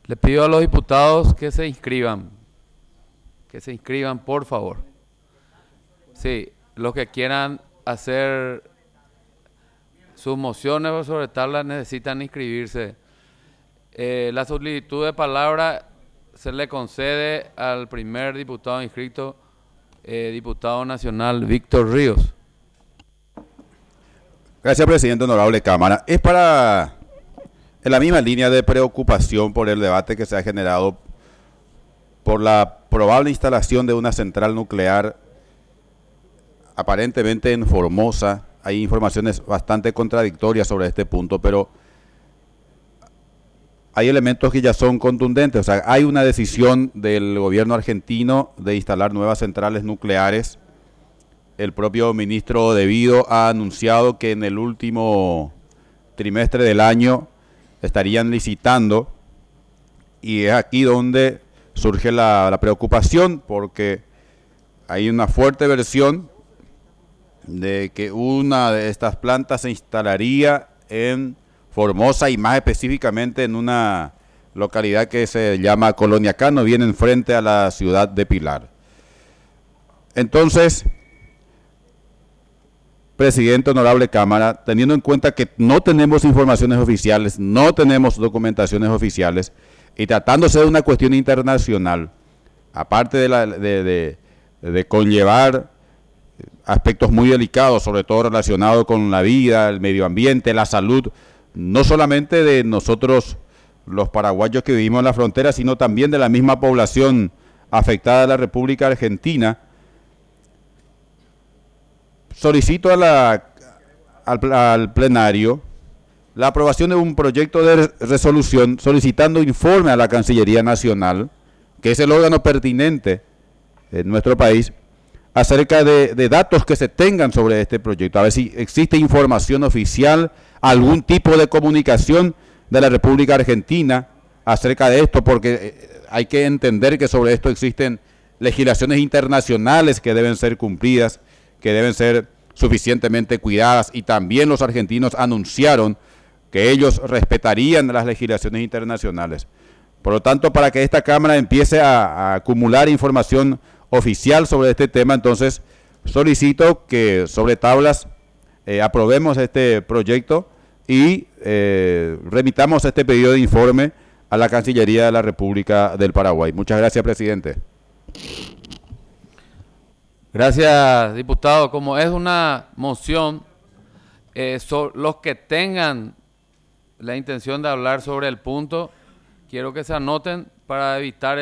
Le pido a los diputados que se inscriban, por favor. Sí, los que quieran hacer sus mociones sobre tablas necesitan inscribirse. La solicitud de palabra se le concede al primer diputado inscrito, diputado nacional Víctor Ríos. Gracias, presidente, honorable Cámara. Es para, en la misma línea de preocupación por el debate que se ha generado por la probable instalación de una central nuclear aparentemente en Formosa. Hay informaciones bastante contradictorias sobre este punto, pero hay elementos que ya son contundentes. O sea, hay una decisión del gobierno argentino de instalar nuevas centrales nucleares. El propio ministro de Vido ha anunciado que en el último trimestre del año estarían licitando, y es aquí donde surge la preocupación, porque hay una fuerte versión de que una de estas plantas se instalaría en Formosa y más específicamente en una localidad que se llama Colonia Cano, bien enfrente a la ciudad de Pilar. Entonces, presidente, honorable Cámara, teniendo en cuenta que no tenemos informaciones oficiales, no tenemos documentaciones oficiales, y tratándose de una cuestión internacional, aparte de conllevar aspectos muy delicados, sobre todo relacionados con la vida, el medio ambiente, la salud, no solamente de nosotros los paraguayos que vivimos en la frontera, sino también de la misma población afectada de la República Argentina. Solicito al plenario la aprobación de un proyecto de resolución solicitando informe a la Cancillería Nacional, que es el órgano pertinente en nuestro país, acerca de datos que se tengan sobre este proyecto, a ver si existe información oficial, algún tipo de comunicación de la República Argentina acerca de esto, porque hay que entender que sobre esto existen legislaciones internacionales que deben ser cumplidas, que deben ser suficientemente cuidadas, y también los argentinos anunciaron que ellos respetarían las legislaciones internacionales. Por lo tanto, para que esta Cámara empiece a acumular información oficial sobre este tema, entonces solicito que sobre tablas aprobemos este proyecto y remitamos este pedido de informe a la Cancillería de la República del Paraguay. Muchas gracias, presidente. Gracias, diputado. Como es una moción, los que tengan la intención de hablar sobre el punto, quiero que se anoten para evitar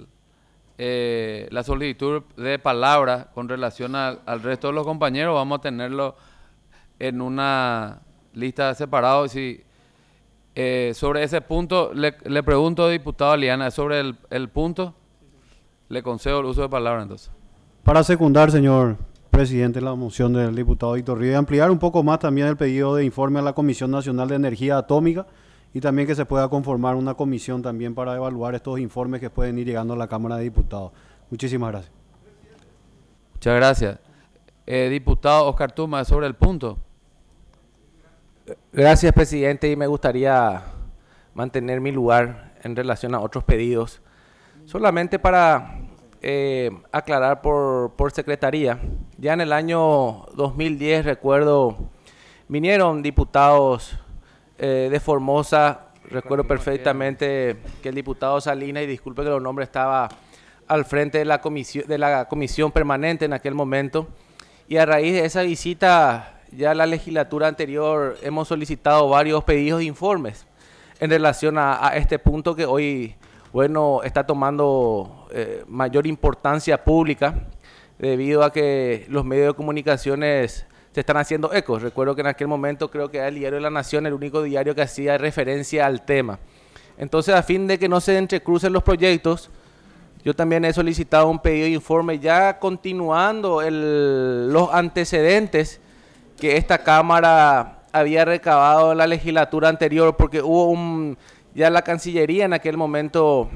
la solicitud de palabra con relación al resto de los compañeros. Vamos a tenerlo en una lista separada. Si, sobre ese punto, le pregunto, diputado Liana, sobre el punto, le concedo el uso de palabra entonces. Para secundar, señor presidente, la moción del diputado Víctor Ríos, ampliar un poco más también el pedido de informe a la Comisión Nacional de Energía Atómica, y también que se pueda conformar una comisión también para evaluar estos informes que pueden ir llegando a la Cámara de Diputados. Muchísimas gracias. Muchas gracias. Diputado Oscar Tuma, sobre el punto. Gracias, presidente, y me gustaría mantener mi lugar en relación a otros pedidos. Solamente para aclarar por secretaría, ya en el año 2010, recuerdo, vinieron diputados de Formosa. Recuerdo perfectamente que el diputado Salinas, y disculpe que los nombres, estaba al frente de la comisión permanente en aquel momento, y a raíz de esa visita, ya la legislatura anterior hemos solicitado varios pedidos de informes en relación a este punto que hoy, bueno, está tomando mayor importancia pública debido a que los medios de comunicaciones se están haciendo ecos. Recuerdo que en aquel momento creo que era el Diario de la Nación el único diario que hacía referencia al tema. Entonces, a fin de que no se entrecrucen los proyectos, yo también he solicitado un pedido de informe ya continuando los antecedentes que esta Cámara había recabado en la legislatura anterior, porque hubo ya la Cancillería en aquel momento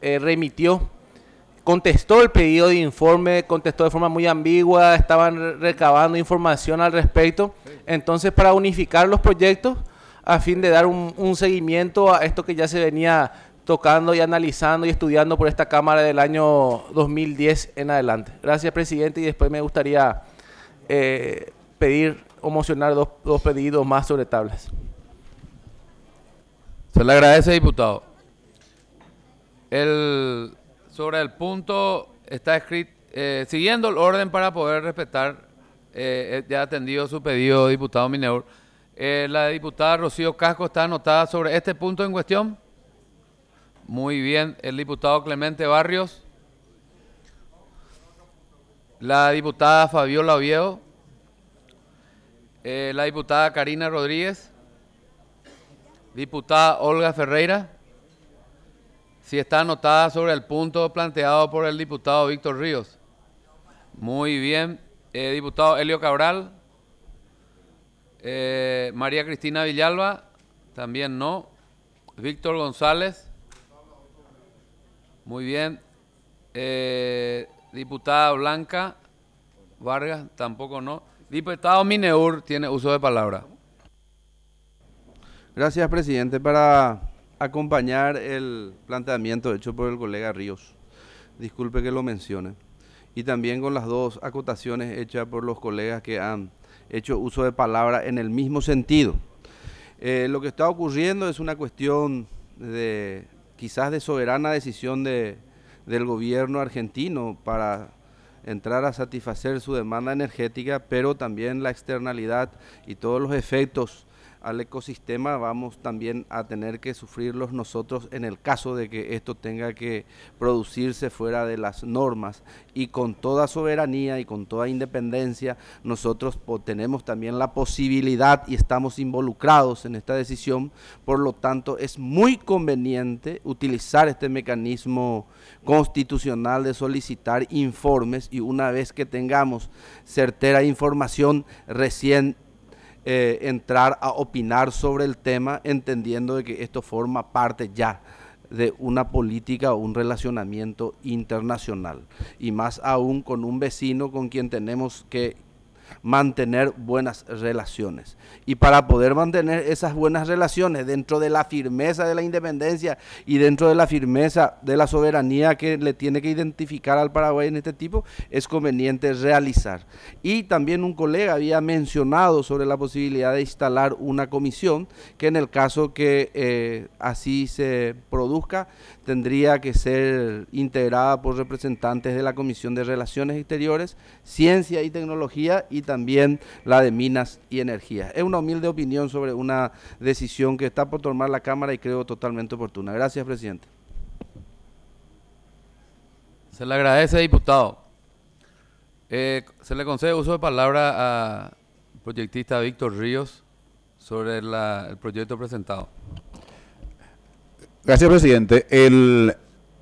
contestó el pedido de informe, contestó de forma muy ambigua, estaban recabando información al respecto. Entonces, para unificar los proyectos, a fin de dar un seguimiento a esto que ya se venía tocando y analizando y estudiando por esta Cámara del año 2010 en adelante. Gracias, presidente, y después me gustaría pedir o mocionar dos pedidos más sobre tablas. Se le agradece, diputado. Sobre el punto está escrito, siguiendo el orden para poder respetar, ya atendido su pedido, diputado Mineur. La diputada Rocío Casco está anotada sobre este punto en cuestión. Muy bien. El diputado Clemente Barrios. La diputada Fabiola Oviedo. La diputada Karina Rodríguez. Diputada Olga Ferreira. Si está anotada sobre el punto planteado por el diputado Víctor Ríos. Muy bien. Diputado Helio Cabral. María Cristina Villalba. También no. Víctor González. Muy bien. Diputada Blanca Vargas. Tampoco no. Diputado Mineur tiene uso de palabra. Gracias, presidente. Para acompañar el planteamiento hecho por el colega Ríos, disculpe que lo mencione, y también con las dos acotaciones hechas por los colegas que han hecho uso de palabra en el mismo sentido. Lo que está ocurriendo es una cuestión quizás de soberana decisión del gobierno argentino para entrar a satisfacer su demanda energética, pero también la externalidad y todos los efectos al ecosistema vamos también a tener que sufrirlos nosotros en el caso de que esto tenga que producirse fuera de las normas, y con toda soberanía y con toda independencia nosotros tenemos también la posibilidad y estamos involucrados en esta decisión. Por lo tanto es muy conveniente utilizar este mecanismo constitucional de solicitar informes, y una vez que tengamos certera información recién entrar a opinar sobre el tema, entendiendo de que esto forma parte ya de una política o un relacionamiento internacional, y más aún con un vecino con quien tenemos que mantener buenas relaciones. Y para poder mantener esas buenas relaciones dentro de la firmeza de la independencia y dentro de la firmeza de la soberanía que le tiene que identificar al Paraguay en este tipo, es conveniente realizar. Y también un colega había mencionado sobre la posibilidad de instalar una comisión que, en el caso que así se produzca, tendría que ser integrada por representantes de la Comisión de Relaciones Exteriores, Ciencia y Tecnología, y también la de Minas y Energía. Es una humilde opinión sobre una decisión que está por tomar la Cámara y creo totalmente oportuna. Gracias, presidente. Se le agradece, diputado. Se le concede uso de palabra al proyectista Víctor Ríos sobre el proyecto presentado. Gracias, presidente. En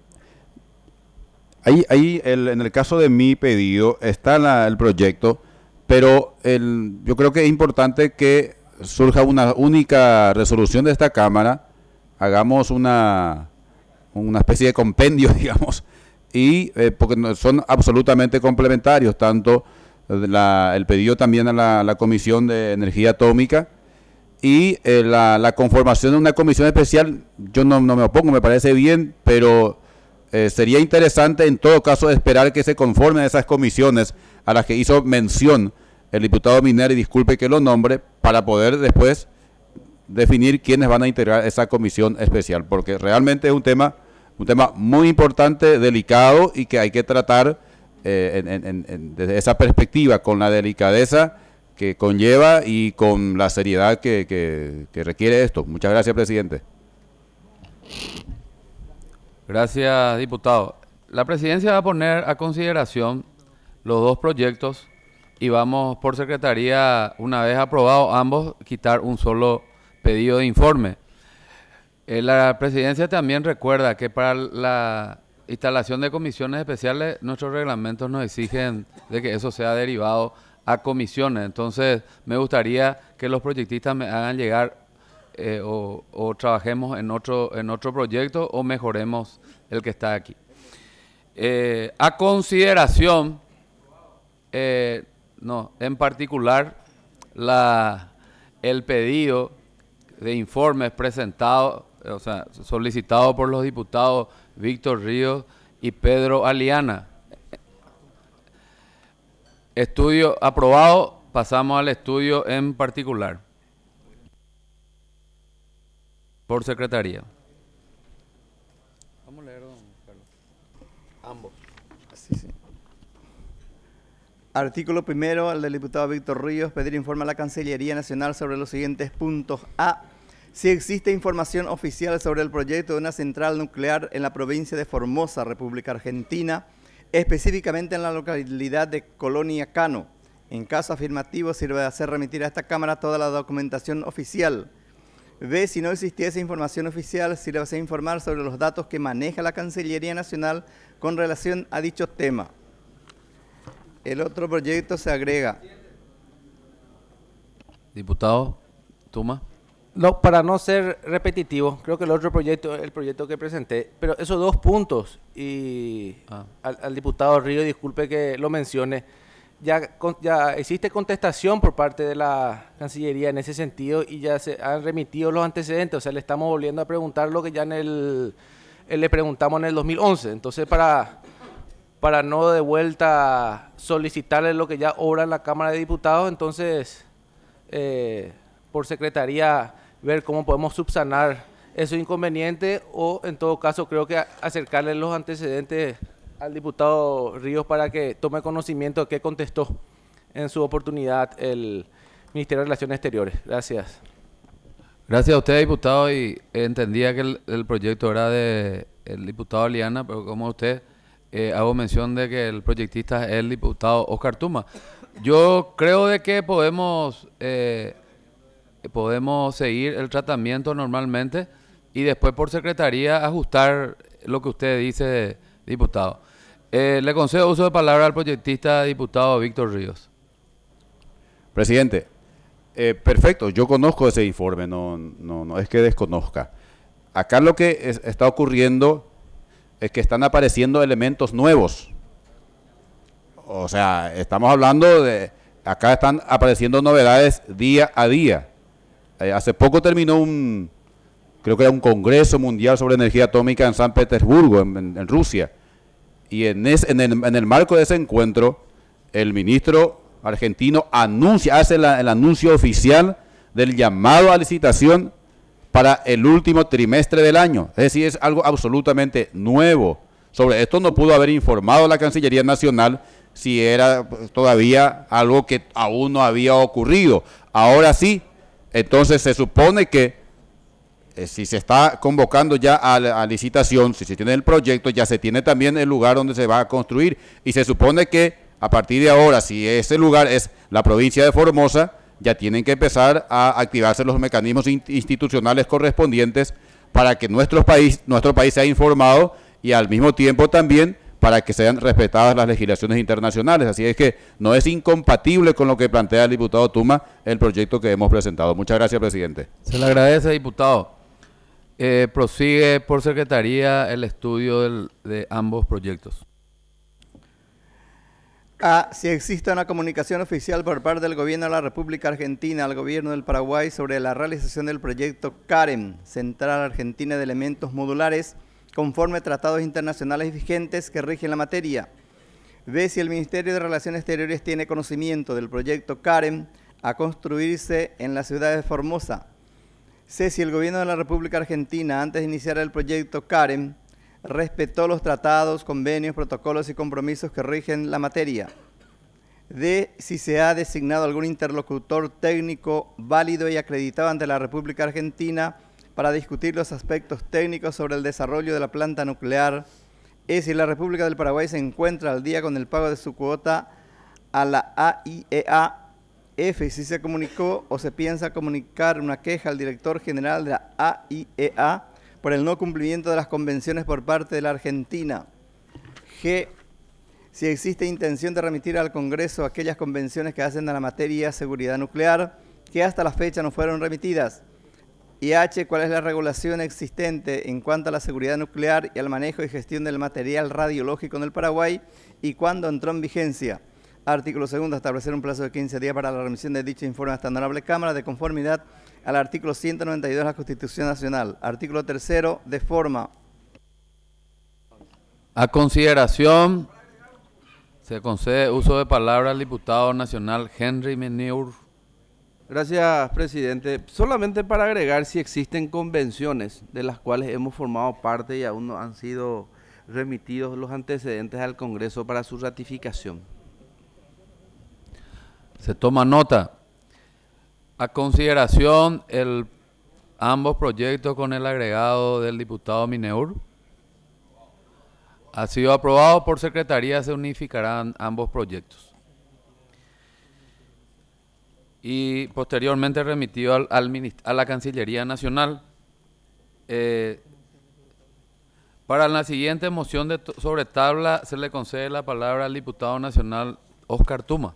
el caso de mi pedido está el proyecto, pero yo creo que es importante que surja una única resolución de esta Cámara, hagamos una especie de compendio, digamos, y porque son absolutamente complementarios, tanto el pedido también a la Comisión de Energía Atómica y la conformación de una comisión especial. Yo no me opongo, me parece bien, pero sería interesante en todo caso esperar que se conformen esas comisiones a las que hizo mención el diputado Miner, y disculpe que lo nombre, para poder después definir quiénes van a integrar esa comisión especial, porque realmente es un tema muy importante, delicado, y que hay que tratar desde esa perspectiva, con la delicadeza que conlleva y con la seriedad que requiere esto. Muchas gracias, presidente. Gracias, diputado. La presidencia va a poner a consideración los dos proyectos y vamos por secretaría, una vez aprobados ambos, quitar un solo pedido de informe. La presidencia también recuerda que para la instalación de comisiones especiales nuestros reglamentos nos exigen de que eso sea derivado a comisiones. Entonces me gustaría que los proyectistas me hagan llegar o trabajemos en otro proyecto o mejoremos el que está aquí. A consideración, en particular el pedido de informes presentado o sea, solicitado por los diputados Víctor Ríos y Pedro Aliana. Estudio aprobado, pasamos al estudio en particular. Por secretaría. Vamos a leer, don Carlos. Ambos. Sí, sí. Artículo primero, el del diputado Víctor Ríos, pedir informe a la Cancillería Nacional sobre los siguientes puntos. A. Si existe información oficial sobre el proyecto de una central nuclear en la provincia de Formosa, República Argentina, específicamente en la localidad de Colonia Cano. En caso afirmativo, sirve de hacer remitir a esta Cámara toda la documentación oficial. B. Si no existiese información oficial, sirve de hacer informar sobre los datos que maneja la Cancillería Nacional con relación a dicho tema. El otro proyecto se agrega. Diputado Tuma. No, para no ser repetitivo, creo que el otro proyecto, el proyecto que presenté, pero esos dos puntos, y al diputado Río, disculpe que lo mencione, ya existe contestación por parte de la Cancillería en ese sentido y ya se han remitido los antecedentes, o sea, le estamos volviendo a preguntar lo que ya le preguntamos en el 2011, entonces para no de vuelta solicitarle lo que ya obra en la Cámara de Diputados, entonces por secretaría ver cómo podemos subsanar esos inconvenientes o en todo caso creo que acercarle los antecedentes al diputado Ríos para que tome conocimiento de qué contestó en su oportunidad el Ministerio de Relaciones Exteriores. Gracias. Gracias a usted, diputado, y entendía que el proyecto era de el diputado Liana, pero como usted hago mención de que el proyectista es el diputado Oscar Tuma. Yo creo de que podemos seguir el tratamiento normalmente y después por secretaría ajustar lo que usted dice, diputado. Le concedo uso de palabra al proyectista diputado Víctor Ríos. Presidente, perfecto, yo conozco ese informe, no es que desconozca. Acá lo que está ocurriendo es que están apareciendo elementos nuevos. O sea, estamos hablando de, acá están apareciendo novedades día a día. Hace poco terminó creo que era un congreso mundial sobre energía atómica en San Petersburgo, en Rusia. Y en el marco de ese encuentro, el ministro argentino hace el anuncio oficial del llamado a licitación para el último trimestre del año. Es decir, es algo absolutamente nuevo. Sobre esto no pudo haber informado la Cancillería Nacional si era todavía algo que aún no había ocurrido. Ahora sí, entonces se supone que si se está convocando ya a licitación, si se tiene el proyecto, ya se tiene también el lugar donde se va a construir. Y se supone que a partir de ahora, si ese lugar es la provincia de Formosa, ya tienen que empezar a activarse los mecanismos institucionales correspondientes para que nuestro país sea informado y al mismo tiempo también para que sean respetadas las legislaciones internacionales. Así es que no es incompatible con lo que plantea el diputado Tuma el proyecto que hemos presentado. Muchas gracias, presidente. Se le agradece, diputado. Prosigue por secretaría el estudio de ambos proyectos. A. Si existe una comunicación oficial por parte del Gobierno de la República Argentina al Gobierno del Paraguay sobre la realización del proyecto CAREM, Central Argentina de Elementos Modulares, conforme tratados internacionales vigentes que rigen la materia. B. Si el Ministerio de Relaciones Exteriores tiene conocimiento del proyecto CAREM a construirse en la ciudad de Formosa. C. Si el Gobierno de la República Argentina, antes de iniciar el proyecto CAREM, respetó los tratados, convenios, protocolos y compromisos que rigen la materia. D. Si se ha designado algún interlocutor técnico válido y acreditado ante la República Argentina para discutir los aspectos técnicos sobre el desarrollo de la planta nuclear. E. Si la República del Paraguay se encuentra al día con el pago de su cuota a la AIEA. F. Si se comunicó o se piensa comunicar una queja al director general de la AIEA por el no cumplimiento de las convenciones por parte de la Argentina. G. Si existe intención de remitir al Congreso aquellas convenciones que hacen a la materia seguridad nuclear que hasta la fecha no fueron remitidas. Y H. ¿Cuál es la regulación existente en cuanto a la seguridad nuclear y al manejo y gestión del material radiológico en el Paraguay y cuándo entró en vigencia? Artículo 2. Establecer un plazo de 15 días para la remisión de dicho informe a esta honorable Cámara de conformidad al artículo 192 de la Constitución Nacional. Artículo 3º, de forma. A consideración, se concede uso de palabra al diputado nacional Henry Meneur. Gracias, presidente. Solamente para agregar si existen convenciones de las cuales hemos formado parte y aún no han sido remitidos los antecedentes al Congreso para su ratificación. Se toma nota. A consideración ambos proyectos con el agregado del diputado Meneur. Ha sido aprobado por Secretaría, se unificarán ambos proyectos. Y posteriormente remitido a la Cancillería Nacional. Para la siguiente moción sobre tabla se le concede la palabra al diputado nacional Oscar Tuma.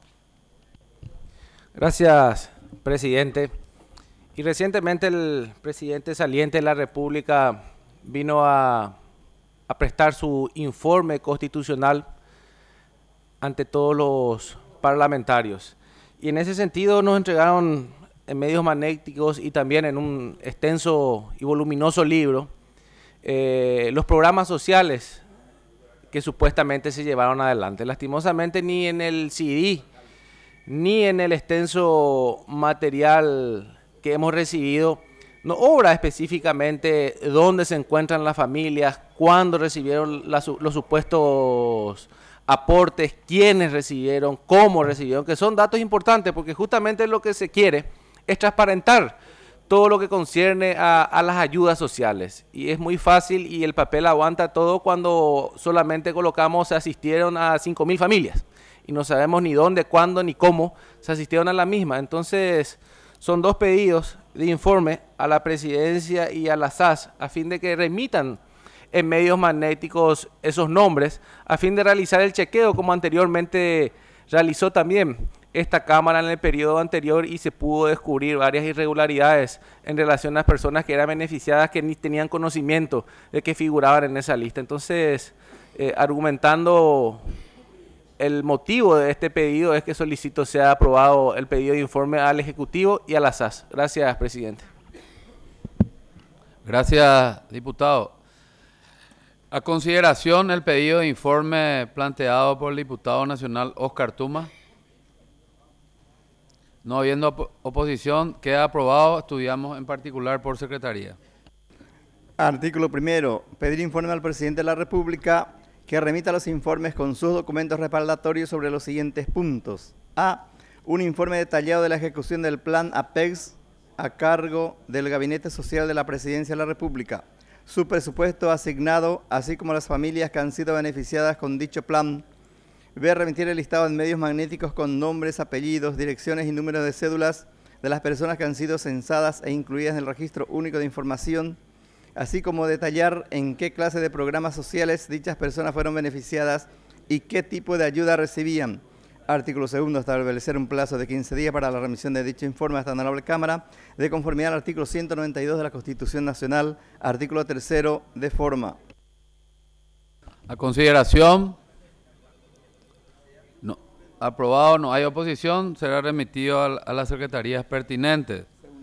Gracias, presidente. Y recientemente el presidente saliente de la República vino a prestar su informe constitucional ante todos los parlamentarios. Y en ese sentido nos entregaron en medios magnéticos y también en un extenso y voluminoso libro los programas sociales que supuestamente se llevaron adelante. Lastimosamente ni en el CD ni en el extenso material que hemos recibido no obra específicamente dónde se encuentran las familias, cuándo recibieron los supuestos aportes, quiénes recibieron, cómo recibieron, que son datos importantes porque justamente lo que se quiere es transparentar todo lo que concierne a las ayudas sociales. Y es muy fácil y el papel aguanta todo cuando solamente colocamos se asistieron a 5.000 familias y no sabemos ni dónde, cuándo, ni cómo se asistieron a la misma. Entonces son dos pedidos de informe a la Presidencia y a la SAS a fin de que remitan en medios magnéticos esos nombres, a fin de realizar el chequeo como anteriormente realizó también esta Cámara en el periodo anterior y se pudo descubrir varias irregularidades en relación a las personas que eran beneficiadas que ni tenían conocimiento de que figuraban en esa lista. Entonces, argumentando el motivo de este pedido es que solicito sea aprobado el pedido de informe al Ejecutivo y a la SAS. Gracias, presidente. Gracias, diputado. A consideración el pedido de informe planteado por el diputado nacional Oscar Tuma. No habiendo oposición, queda aprobado. Estudiamos en particular por Secretaría. Artículo 1º. Pedir informe al presidente de la República que remita los informes con sus documentos respaldatorios sobre los siguientes puntos. A. Un informe detallado de la ejecución del plan APEX a cargo del Gabinete Social de la Presidencia de la República, su presupuesto asignado, así como las familias que han sido beneficiadas con dicho plan. B. Remitir el listado en medios magnéticos con nombres, apellidos, direcciones y números de cédulas de las personas que han sido censadas e incluidas en el Registro Único de Información, así como detallar en qué clase de programas sociales dichas personas fueron beneficiadas y qué tipo de ayuda recibían. Artículo 2º. Establecer un plazo de 15 días para la remisión de dicho informe a esta honorable Cámara, de conformidad al artículo 192 de la Constitución Nacional. Artículo 3º. De forma. A consideración. No, aprobado, no hay oposición, será remitido a las secretarías pertinentes.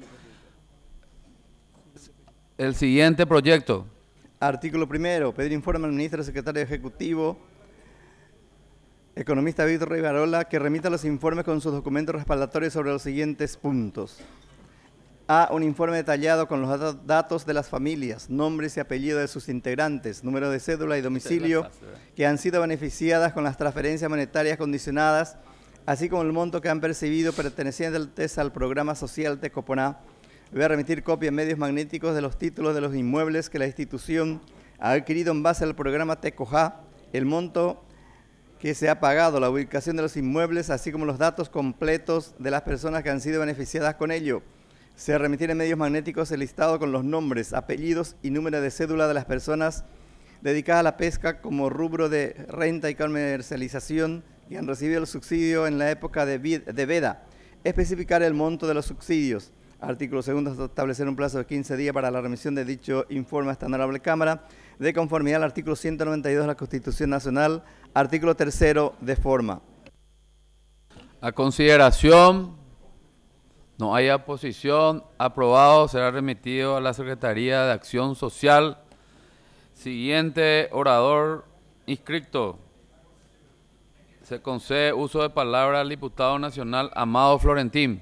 El siguiente proyecto. Artículo 1º. Pedir informe al ministro secretario ejecutivo, economista Víctor Rivarola, que remita los informes con sus documentos respaldatorios sobre los siguientes puntos. A. Un informe detallado con los datos de las familias, nombres y apellidos de sus integrantes, número de cédula y domicilio que han sido beneficiadas con las transferencias monetarias condicionadas, así como el monto que han percibido pertenecientes al programa social Tecoponá. Voy a remitir copia en medios magnéticos de los títulos de los inmuebles que la institución ha adquirido en base al programa Tecojá, el monto que se ha pagado, la ubicación de los inmuebles, así como los datos completos de las personas que han sido beneficiadas con ello. Se remitir en medios magnéticos el listado con los nombres, apellidos y número de cédula de las personas dedicadas a la pesca como rubro de renta y comercialización y han recibido el subsidio en la época de veda. Especificar el monto de los subsidios. Artículo 2º. Establecer un plazo de 15 días para la remisión de dicho informe a esta honorable Cámara, de conformidad al artículo 192 de la Constitución Nacional. Artículo 3º. De forma. A consideración No haya oposición. Aprobado. Será remitido a la Secretaría de Acción Social. Siguiente orador inscrito. Se concede uso de palabra al diputado nacional Amado Florentín.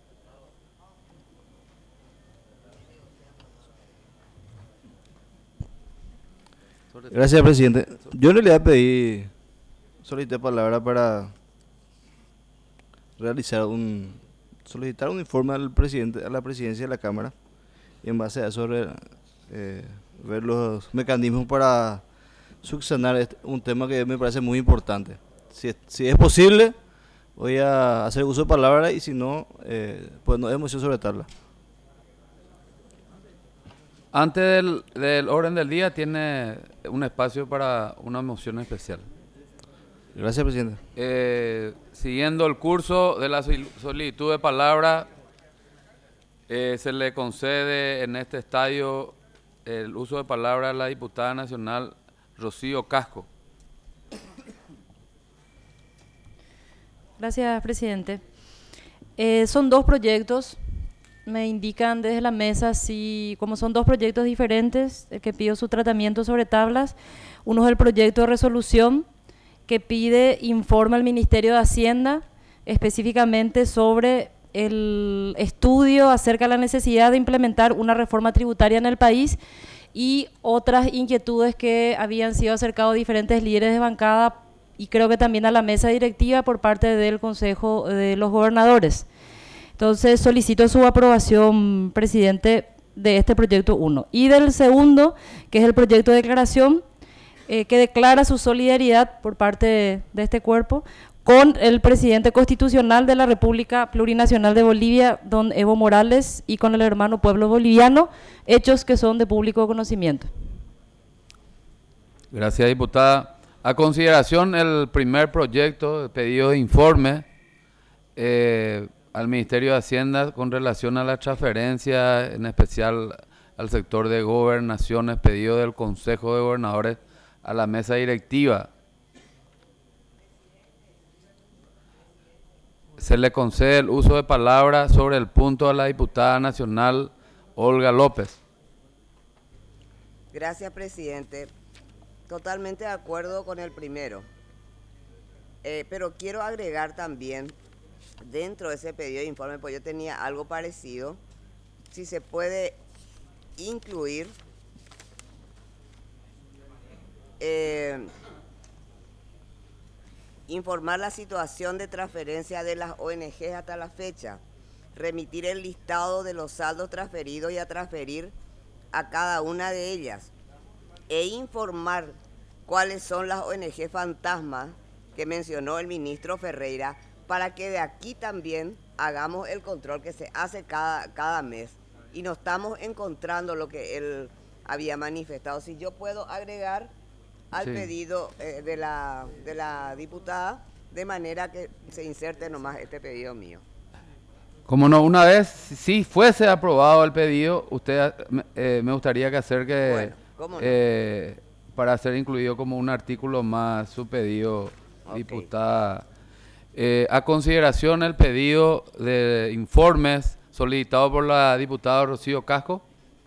Gracias, presidente. Yo en realidad solicité palabra para solicitar un informe al presidente, a la presidencia de la Cámara, y en base a eso ver los mecanismos para subsanar un tema que me parece muy importante. Si es posible, voy a hacer uso de palabra, y si no, pues no hay moción sobre tabla. Antes del orden del día tiene un espacio para una moción especial. Gracias, presidente. Siguiendo el curso de la solicitud de palabra, se le concede en este estadio el uso de palabra a la diputada nacional Rocío Casco. Gracias, presidente. Son dos proyectos. Me indican desde la mesa como son dos proyectos diferentes, que pido su tratamiento sobre tablas. Uno es el proyecto de resolución que pide informe al Ministerio de Hacienda específicamente sobre el estudio acerca de la necesidad de implementar una reforma tributaria en el país y otras inquietudes que habían sido acercados diferentes líderes de bancada y creo que también a la mesa directiva por parte del Consejo de los Gobernadores. Entonces solicito su aprobación, presidente, de este proyecto 1. Y del segundo, que es el proyecto de declaración, que declara su solidaridad por parte de este cuerpo con el presidente constitucional de la República Plurinacional de Bolivia, don Evo Morales, y con el hermano pueblo boliviano, hechos que son de público conocimiento. Gracias, diputada. A consideración el primer proyecto de pedido de informe al Ministerio de Hacienda con relación a la transferencia, en especial al sector de gobernaciones, pedido del Consejo de Gobernadores a la mesa directiva. Se le concede el uso de palabra sobre el punto a la diputada nacional Olga López. Gracias, presidente. Totalmente de acuerdo con el primero. Pero quiero agregar también, dentro de ese pedido de informe, pues yo tenía algo parecido, si se puede incluir informar la situación de transferencia de las ONGs hasta la fecha, remitir el listado de los saldos transferidos y a transferir a cada una de ellas, e informar cuáles son las ONG fantasmas que mencionó el ministro Ferreira, para que de aquí también hagamos el control que se hace cada mes y no estamos encontrando lo que él había manifestado. Si yo puedo agregar al pedido de la diputada, de manera que se inserte nomás este pedido mío. Como no, una vez, si fuese aprobado el pedido, usted me gustaría que acerque, Bueno, ¿cómo no? Para ser incluido como un artículo más su pedido, Okay. Diputada. A consideración el pedido de informes solicitado por la diputada Rocío Casco.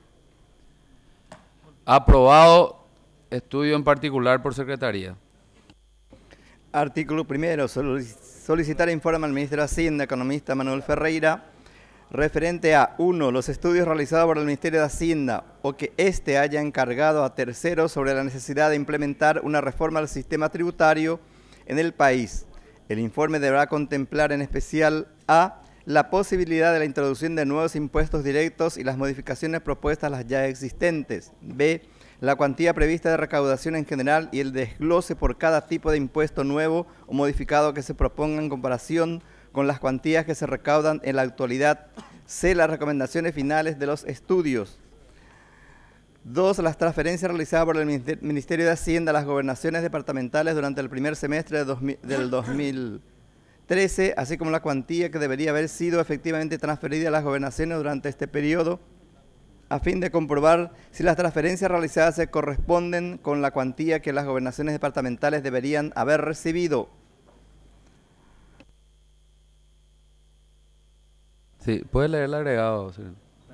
Aprobado. Estudio en particular por secretaría. Artículo primero. Solicitar informe al ministro de Hacienda, economista Manuel Ferreira, referente a 1. Los estudios realizados por el Ministerio de Hacienda o que éste haya encargado a terceros sobre la necesidad de implementar una reforma al sistema tributario en el país. El informe deberá contemplar en especial a la posibilidad de la introducción de nuevos impuestos directos y las modificaciones propuestas a las ya existentes. B. La cuantía prevista de recaudación en general y el desglose por cada tipo de impuesto nuevo o modificado que se proponga en comparación con las cuantías que se recaudan en la actualidad. C. Las recomendaciones finales de los estudios. 2. Las transferencias realizadas por el Ministerio de Hacienda a las gobernaciones departamentales durante el primer semestre del 2013, así como la cuantía que debería haber sido efectivamente transferida a las gobernaciones durante este periodo, a fin de comprobar si las transferencias realizadas se corresponden con la cuantía que las gobernaciones departamentales deberían haber recibido. Sí, puede leer el agregado. Sí.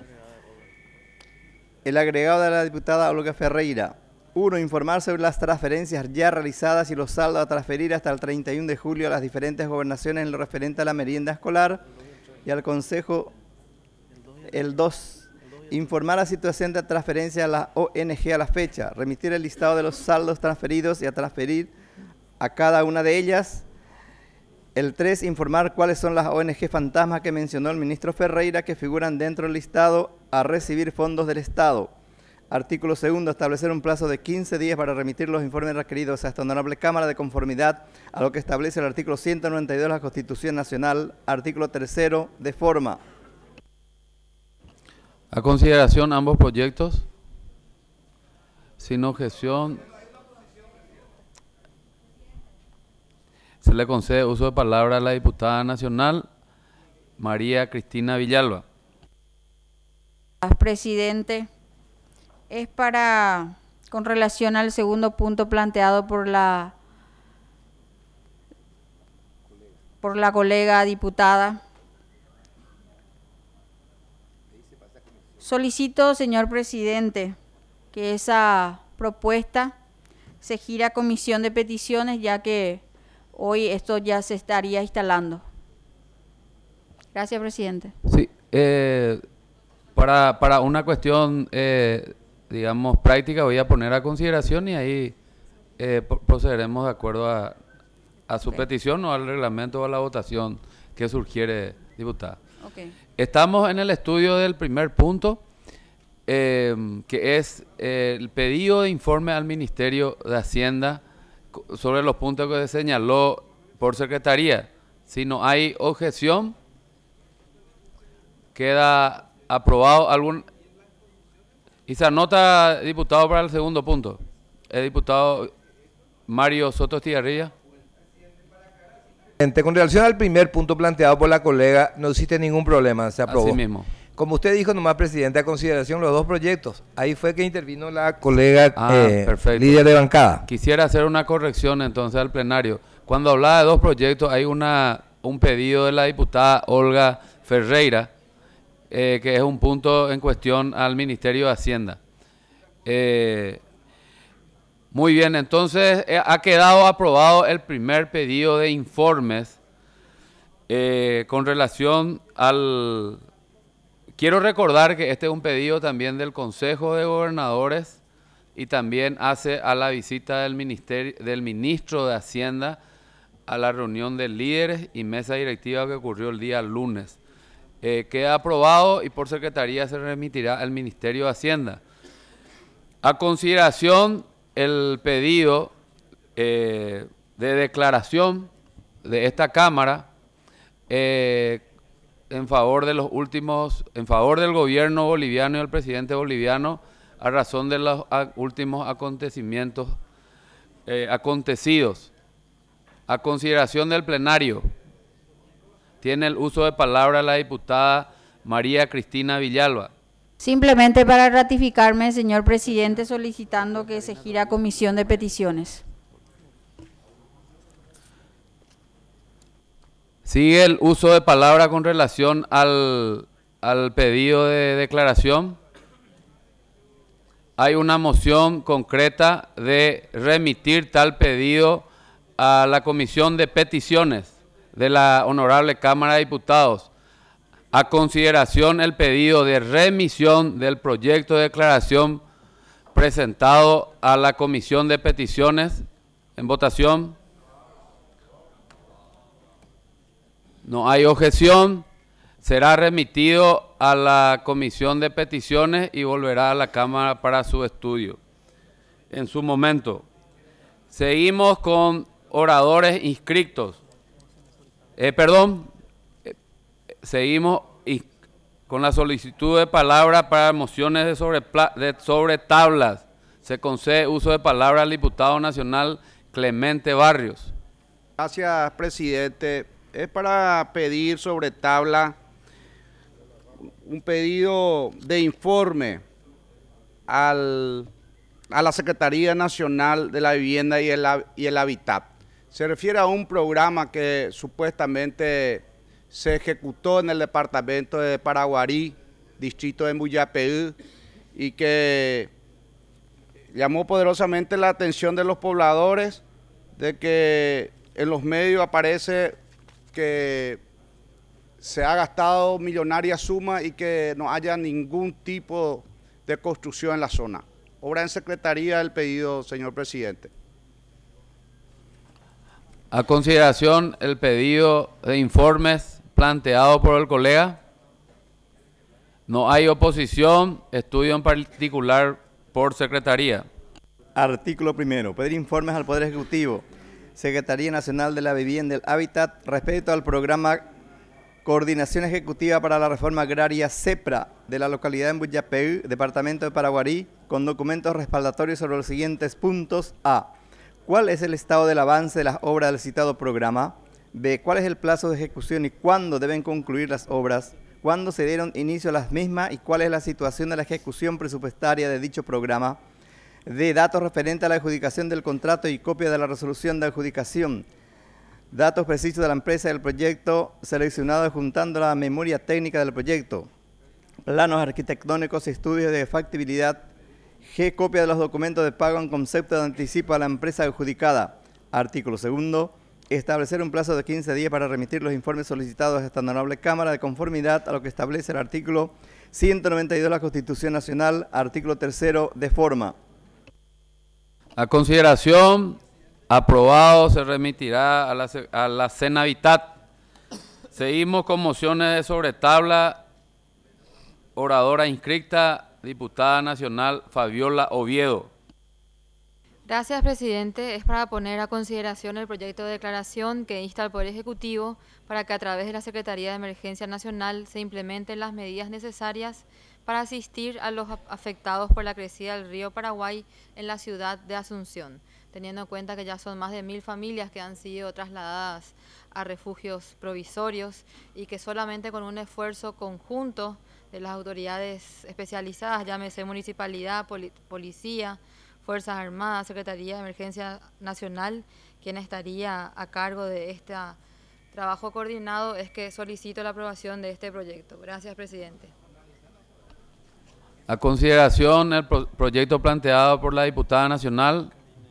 El agregado de la diputada Olga Ferreira. 1. Informar sobre las transferencias ya realizadas y los saldos a transferir hasta el 31 de julio a las diferentes gobernaciones en lo referente a la merienda escolar y al Consejo. El 2. Informar la situación de transferencia a la ONG a la fecha. Remitir el listado de los saldos transferidos y a transferir a cada una de ellas. El 3. Informar cuáles son las ONG fantasmas que mencionó el ministro Ferreira que figuran dentro del listado a recibir fondos del Estado. Artículo 2. Establecer un plazo de 15 días para remitir los informes requeridos a esta honorable Cámara de conformidad a lo que establece el artículo 192 de la Constitución Nacional. Artículo 3. De forma. A consideración ambos proyectos. Sin objeción. Se le concede uso de palabra a la diputada nacional María Cristina Villalba. Presidente, es con relación al segundo punto planteado por la colega diputada. Solicito, señor presidente, que esa propuesta se gire a comisión de peticiones, ya que hoy esto ya se estaría instalando. Gracias, presidente. Sí, para una cuestión, digamos, práctica, voy a poner a consideración y ahí procederemos de acuerdo a su petición o al reglamento o a la votación que surgiere, diputada. Okay. Estamos en el estudio del primer punto, que es el pedido de informe al Ministerio de Hacienda sobre los puntos que señaló por Secretaría. Si no hay objeción, queda aprobado y se anota, diputado, para el segundo punto. El diputado Mario Soto Estigarribia. Con relación al primer punto planteado por la colega, no existe ningún problema, se aprobó. Así mismo. Como usted dijo, nomás, presidente, a consideración los dos proyectos. Ahí fue que intervino la colega líder de bancada. Quisiera hacer una corrección entonces al plenario. Cuando hablaba de dos proyectos, hay un pedido de la diputada Olga Ferreira, que es un punto en cuestión al Ministerio de Hacienda. Muy bien, entonces ha quedado aprobado el primer pedido de informes con relación al... Quiero recordar que este es un pedido también del Consejo de Gobernadores y también hace a la visita del ministro de Hacienda a la reunión de líderes y mesa directiva que ocurrió el día lunes. Queda aprobado y por Secretaría se remitirá al Ministerio de Hacienda. A consideración el pedido de declaración de esta Cámara en favor del gobierno boliviano y del presidente boliviano a razón de los últimos acontecimientos acontecidos. A consideración del plenario, tiene el uso de palabra la diputada María Cristina Villalba. Simplemente para ratificarme, señor presidente, solicitando que se gire a comisión de peticiones. Sigue el uso de palabra con relación al pedido de declaración. Hay una moción concreta de remitir tal pedido a la comisión de peticiones de la Honorable Cámara de Diputados. A consideración el pedido de remisión del proyecto de declaración presentado a la comisión de peticiones. En votación. No hay objeción. Será remitido a la comisión de peticiones y volverá a la Cámara para su estudio en su momento. Seguimos con oradores inscritos. Seguimos con la solicitud de palabra para mociones de sobre tablas. Se concede uso de palabra al diputado nacional Clemente Barrios. Gracias, presidente. Es para pedir sobre tabla un pedido de informe a la Secretaría Nacional de la Vivienda y el Hábitat. Se refiere a un programa que supuestamente se ejecutó en el departamento de Paraguarí, distrito de Mbuyapeú, y que llamó poderosamente la atención de los pobladores de que en los medios aparece que se ha gastado millonaria suma y que no haya ningún tipo de construcción en la zona. Obra en secretaría el pedido, señor presidente. A consideración el pedido de informes planteado por el colega. No hay oposición. Estudio en particular por secretaría. Artículo primero. Pedir informes al Poder Ejecutivo, Secretaría Nacional de la Vivienda y el Hábitat respecto al programa Coordinación Ejecutiva para la Reforma Agraria CEPRA de la localidad de Mbuyapeú, departamento de Paraguarí, con documentos respaldatorios sobre los siguientes puntos. A. ¿Cuál es el estado del avance de las obras del citado programa? B. ¿Cuál es el plazo de ejecución y cuándo deben concluir las obras? ¿Cuándo se dieron inicio a las mismas y cuál es la situación de la ejecución presupuestaria de dicho programa? D. Datos referentes a la adjudicación del contrato y copia de la resolución de adjudicación. Datos precisos de la empresa del proyecto seleccionado juntando la memoria técnica del proyecto. Planos arquitectónicos y estudios de factibilidad. G. Copia de los documentos de pago en concepto de anticipo a la empresa adjudicada. Artículo segundo. Establecer un plazo de 15 días para remitir los informes solicitados a esta honorable Cámara de conformidad a lo que establece el artículo 192 de la Constitución Nacional, artículo tercero, de forma. A consideración, aprobado, se remitirá a la Senavitat. Seguimos con mociones de sobre tabla. Oradora inscrita, diputada nacional Fabiola Oviedo. Gracias, presidente. Es para poner a consideración el proyecto de declaración que insta al Poder Ejecutivo para que a través de la Secretaría de Emergencia Nacional se implementen las medidas necesarias para asistir a los afectados por la crecida del río Paraguay en la ciudad de Asunción, teniendo en cuenta que ya son más de 1000 familias que han sido trasladadas a refugios provisorios y que solamente con un esfuerzo conjunto de las autoridades especializadas, llámese municipalidad, policía, Fuerzas Armadas, Secretaría de Emergencia Nacional, quien estaría a cargo de este trabajo coordinado, es que solicito la aprobación de este proyecto. Gracias, presidente. A consideración el proyecto planteado por la diputada nacional.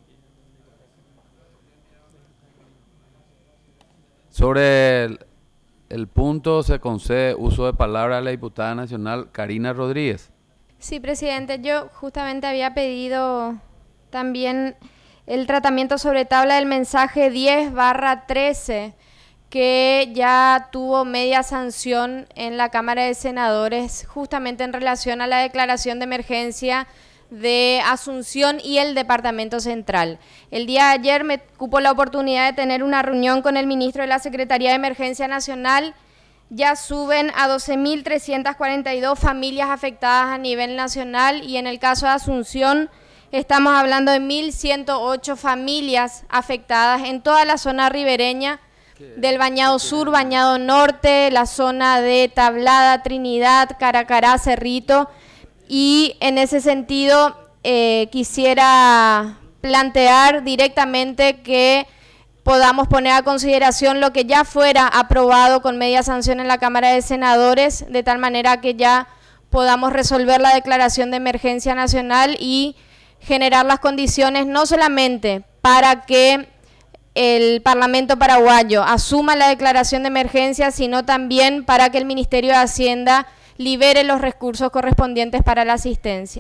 Sobre el punto se concede uso de palabra a la diputada nacional Karina Rodríguez. Sí, presidente, yo justamente había pedido también el tratamiento sobre tabla del mensaje 10/13, que ya tuvo media sanción en la Cámara de Senadores, justamente en relación a la declaración de emergencia de Asunción y el Departamento Central. El día de ayer me cupo la oportunidad de tener una reunión con el ministro de la Secretaría de Emergencia Nacional. Ya suben a 12.342 familias afectadas a nivel nacional y en el caso de Asunción estamos hablando de 1.108 familias afectadas en toda la zona ribereña del Bañado Sur, Bañado Norte, la zona de Tablada, Trinidad, Caracará, Cerrito. Y en ese sentido quisiera plantear directamente que podamos poner a consideración lo que ya fuera aprobado con media sanción en la Cámara de Senadores, de tal manera que ya podamos resolver la declaración de emergencia nacional y generar las condiciones no solamente para que el Parlamento paraguayo asuma la declaración de emergencia, sino también para que el Ministerio de Hacienda libere los recursos correspondientes para la asistencia.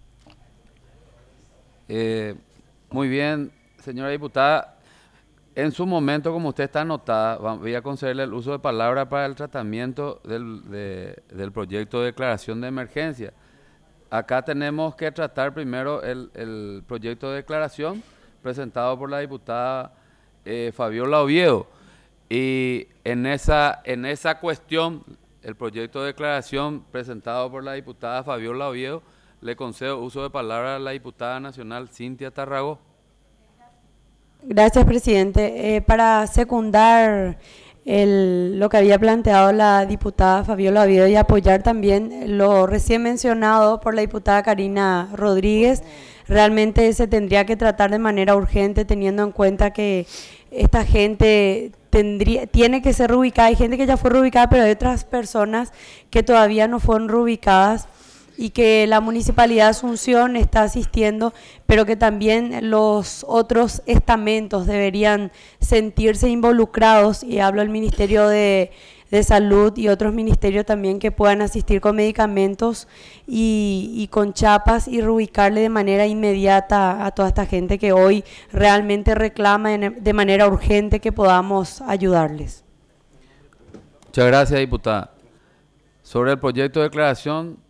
Muy bien, señora diputada. En su momento, como usted está anotada, voy a concederle el uso de palabra para el tratamiento del proyecto de declaración de emergencia. Acá tenemos que tratar primero el proyecto de declaración presentado por la diputada Fabiola Oviedo. Y en esa cuestión, el proyecto de declaración presentado por la diputada Fabiola Oviedo, le concedo uso de palabra a la diputada nacional Cintia Tarragó. Gracias, presidente. Para secundar lo que había planteado la diputada Fabiola Oviedo y apoyar también lo recién mencionado por la diputada Karina Rodríguez, realmente se tendría que tratar de manera urgente, teniendo en cuenta que esta gente tiene que ser reubicada. Hay gente que ya fue reubicada, pero hay otras personas que todavía no fueron reubicadas y que la Municipalidad de Asunción está asistiendo, pero que también los otros estamentos deberían sentirse involucrados, y hablo del Ministerio de Salud y otros ministerios también, que puedan asistir con medicamentos y con chapas y reubicarle de manera inmediata a toda esta gente que hoy realmente reclama de manera urgente que podamos ayudarles. Muchas gracias, diputada. Sobre el proyecto de declaración,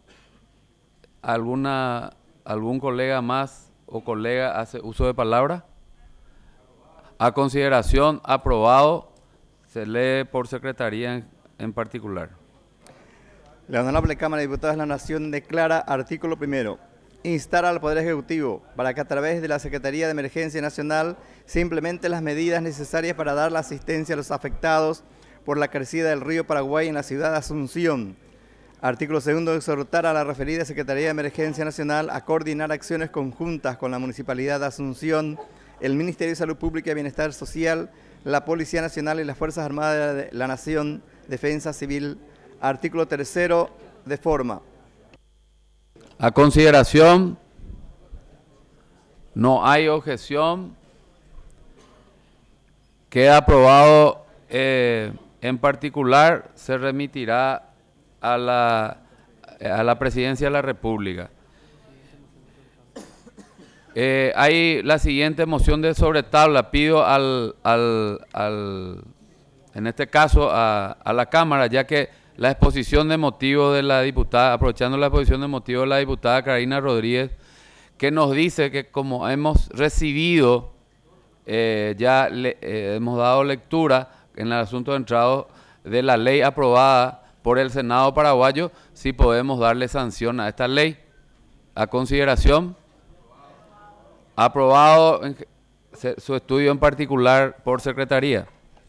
¿algún colega más o colega hace uso de palabra? A consideración, aprobado. Se lee por secretaría en particular. La Honorable Cámara de Diputados de la Nación declara, artículo primero, instar al Poder Ejecutivo para que a través de la Secretaría de Emergencia Nacional se implementen las medidas necesarias para dar la asistencia a los afectados por la crecida del río Paraguay en la ciudad de Asunción. Artículo segundo, exhortar a la referida Secretaría de Emergencia Nacional a coordinar acciones conjuntas con la Municipalidad de Asunción, el Ministerio de Salud Pública y Bienestar Social, la Policía Nacional y las Fuerzas Armadas de la Nación, Defensa Civil. Artículo tercero, de forma. A consideración, no hay objeción. Queda aprobado. En particular, se remitirá a la Presidencia de la República. Hay la siguiente moción de sobre tabla. Pido en este caso a la Cámara, ya que la exposición de motivos de la diputada, aprovechando la exposición de motivos de la diputada Karina Rodríguez, que nos dice que como hemos recibido, hemos dado lectura en el asunto de entrado de la ley aprobada por el Senado paraguayo, si podemos darle sanción a esta ley. A consideración. Aprobado su estudio en particular por secretaría.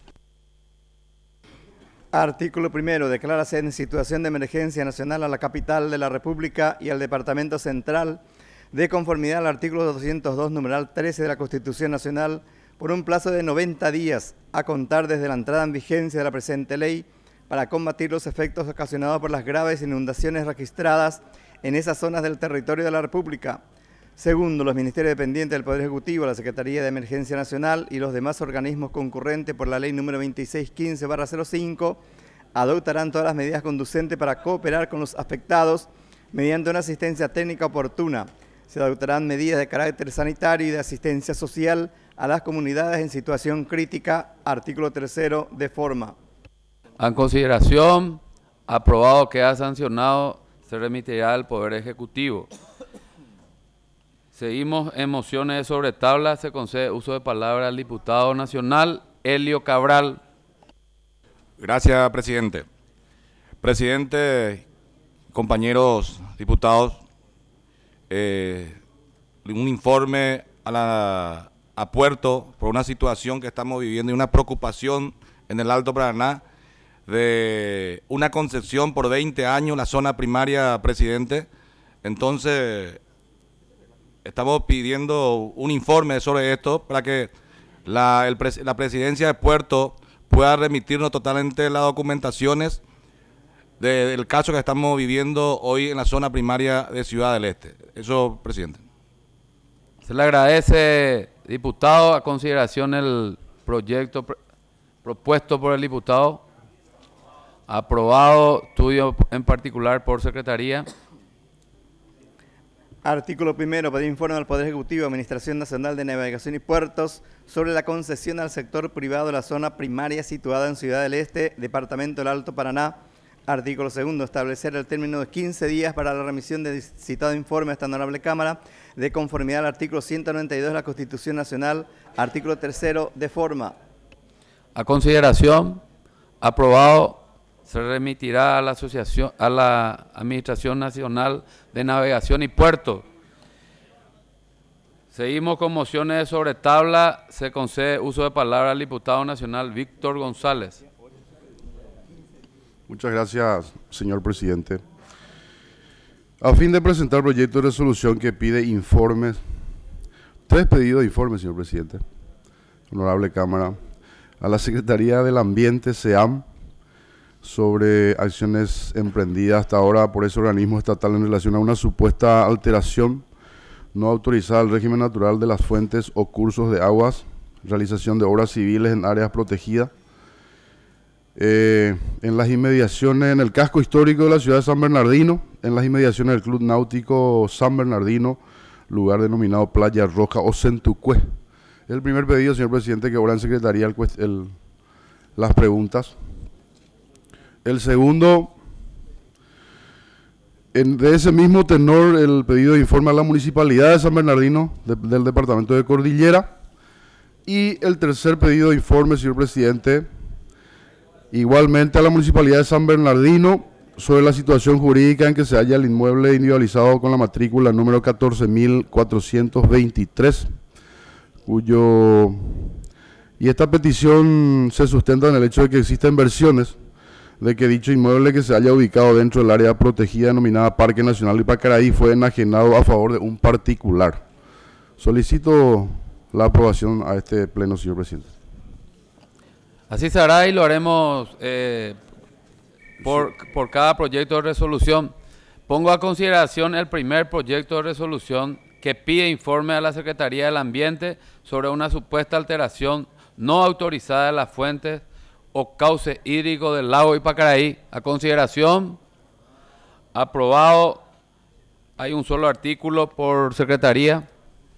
Artículo primero. Declárase en situación de emergencia nacional a la capital de la República y al Departamento Central, de conformidad al artículo 202, numeral 13 de la Constitución Nacional, por un plazo de 90 días, a contar desde la entrada en vigencia de la presente ley, para combatir los efectos ocasionados por las graves inundaciones registradas en esas zonas del territorio de la República. Segundo, los ministerios dependientes del Poder Ejecutivo, la Secretaría de Emergencia Nacional y los demás organismos concurrentes por la ley número 2615/05 adoptarán todas las medidas conducentes para cooperar con los afectados mediante una asistencia técnica oportuna. Se adoptarán medidas de carácter sanitario y de asistencia social a las comunidades en situación crítica. Artículo tercero, de forma. En consideración, aprobado, queda sancionado, se remitirá al Poder Ejecutivo. Seguimos en mociones de sobre tabla. Se concede uso de palabra al diputado nacional Helio Cabral. Gracias, presidente. Presidente, compañeros diputados, un informe a Puerto por una situación que estamos viviendo y una preocupación en el Alto Paraná de una concesión por 20 años, la zona primaria, presidente. Entonces, estamos pidiendo un informe sobre esto para que la presidencia de Puerto pueda remitirnos totalmente las documentaciones del caso que estamos viviendo hoy en la zona primaria de Ciudad del Este. Eso, presidente. Se le agradece, diputado. A consideración el proyecto propuesto por el diputado. Aprobado, estudio en particular por secretaría. Artículo primero. Pedir informe al Poder Ejecutivo, Administración Nacional de Navegación y Puertos sobre la concesión al sector privado de la zona primaria situada en Ciudad del Este, Departamento del Alto Paraná. Artículo segundo. Establecer el término de 15 días para la remisión de citado informe a esta honorable Cámara, de conformidad al artículo 192 de la Constitución Nacional. Artículo tercero, de forma. A consideración, aprobado. Se remitirá a la asociación, a la Administración Nacional de Navegación y Puertos. Seguimos con mociones de sobre tabla. Se concede uso de palabra al diputado nacional Víctor González. Muchas gracias, señor presidente. A fin de presentar proyecto de resolución que pide informes, 3 pedidos de informes, señor presidente, honorable Cámara. a la Secretaría del Ambiente, SEAM, sobre acciones emprendidas hasta ahora por ese organismo estatal en relación a una supuesta alteración no autorizada al régimen natural de las fuentes o cursos de aguas, realización de obras civiles en áreas protegidas, en las inmediaciones, en el casco histórico de la ciudad de San Bernardino, en las inmediaciones del Club Náutico San Bernardino, lugar denominado Playa Roja o Centucué. El primer pedido, señor presidente, que ahora en secretaría las preguntas. El segundo, de ese mismo tenor, el pedido de informe a la Municipalidad de San Bernardino del Departamento de Cordillera. Y el tercer pedido de informe, señor presidente, igualmente a la Municipalidad de San Bernardino sobre la situación jurídica en que se halla el inmueble individualizado con la matrícula número 14.423, y esta petición se sustenta en el hecho de que existen versiones de que dicho inmueble que se haya ubicado dentro del área protegida denominada Parque Nacional Ipacaraí fue enajenado a favor de un particular. Solicito la aprobación a este pleno, señor presidente. Así se hará y lo haremos por cada proyecto de resolución. Pongo a consideración el primer proyecto de resolución que pide informe a la Secretaría del Ambiente sobre una supuesta alteración no autorizada de las fuentes o cauce hídrico del lago Ipacaraí. A consideración, aprobado. Hay un solo artículo por secretaría.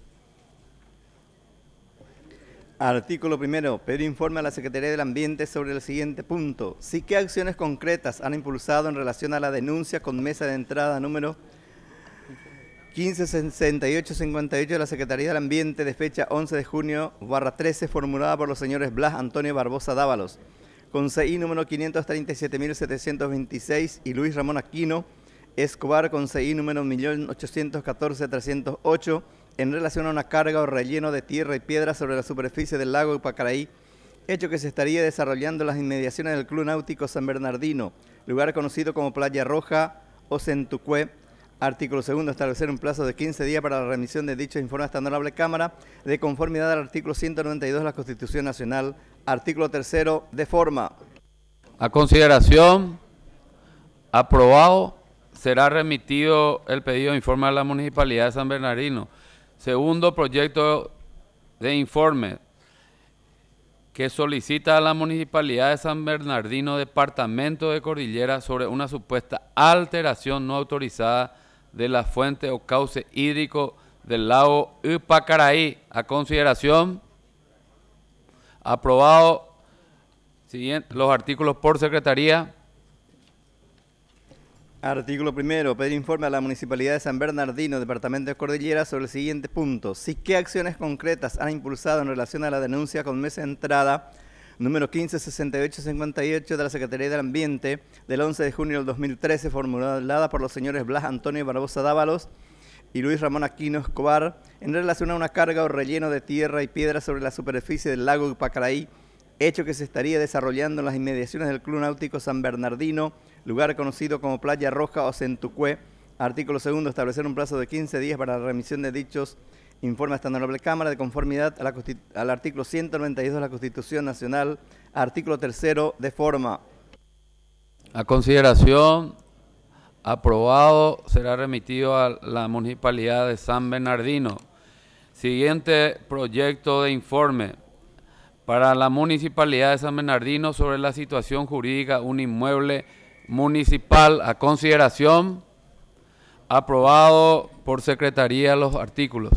Artículo primero. Pedir informe a la Secretaría del Ambiente sobre el siguiente punto. Sí, ¿qué acciones concretas han impulsado en relación a la denuncia con mesa de entrada número 156858 de la Secretaría del Ambiente de fecha 11 de junio, /13, formulada por los señores Blas Antonio Barbosa Dávalos, con CI número 537.726 y Luis Ramón Aquino Escobar con CI número 1.814.308 en relación a una carga o relleno de tierra y piedra sobre la superficie del lago Ipacaraí, hecho que se estaría desarrollando en las inmediaciones del Club Náutico San Bernardino, lugar conocido como Playa Roja o Centucué. Artículo segundo, establecer un plazo de 15 días para la remisión de dicho informe a esta honorable Cámara, de conformidad al artículo 192 de la Constitución Nacional. Artículo tercero, de forma. A consideración, aprobado, será remitido el pedido de informe a la Municipalidad de San Bernardino. Segundo proyecto de informe que solicita a la Municipalidad de San Bernardino, Departamento de Cordillera, sobre una supuesta alteración no autorizada de la fuente o cauce hídrico del lago Ipacaraí. A consideración, aprobado. Siguiente, los artículos por secretaría. Artículo primero, pedir informe a la Municipalidad de San Bernardino, Departamento de Cordillera, sobre el siguiente punto. Sí, ¿qué acciones concretas han impulsado en relación a la denuncia con mesa de entrada número 156858 de la Secretaría del Ambiente del 11 de junio del 2013, formulada por los señores Blas Antonio Barbosa Dávalos y Luis Ramón Aquino Escobar, en relación a una carga o relleno de tierra y piedra sobre la superficie del lago Ipacaraí, hecho que se estaría desarrollando en las inmediaciones del Club Náutico San Bernardino, lugar conocido como Playa Roja o Centucué. Artículo segundo, establecer un plazo de 15 días para la remisión de dichos informes a esta honorable Cámara, de conformidad al artículo 192 de la Constitución Nacional. Artículo tercero, de forma. A consideración, aprobado, será remitido a la Municipalidad de San Bernardino. Siguiente proyecto de informe para la Municipalidad de San Bernardino sobre la situación jurídica de un inmueble municipal. A consideración, aprobado por secretaría los artículos.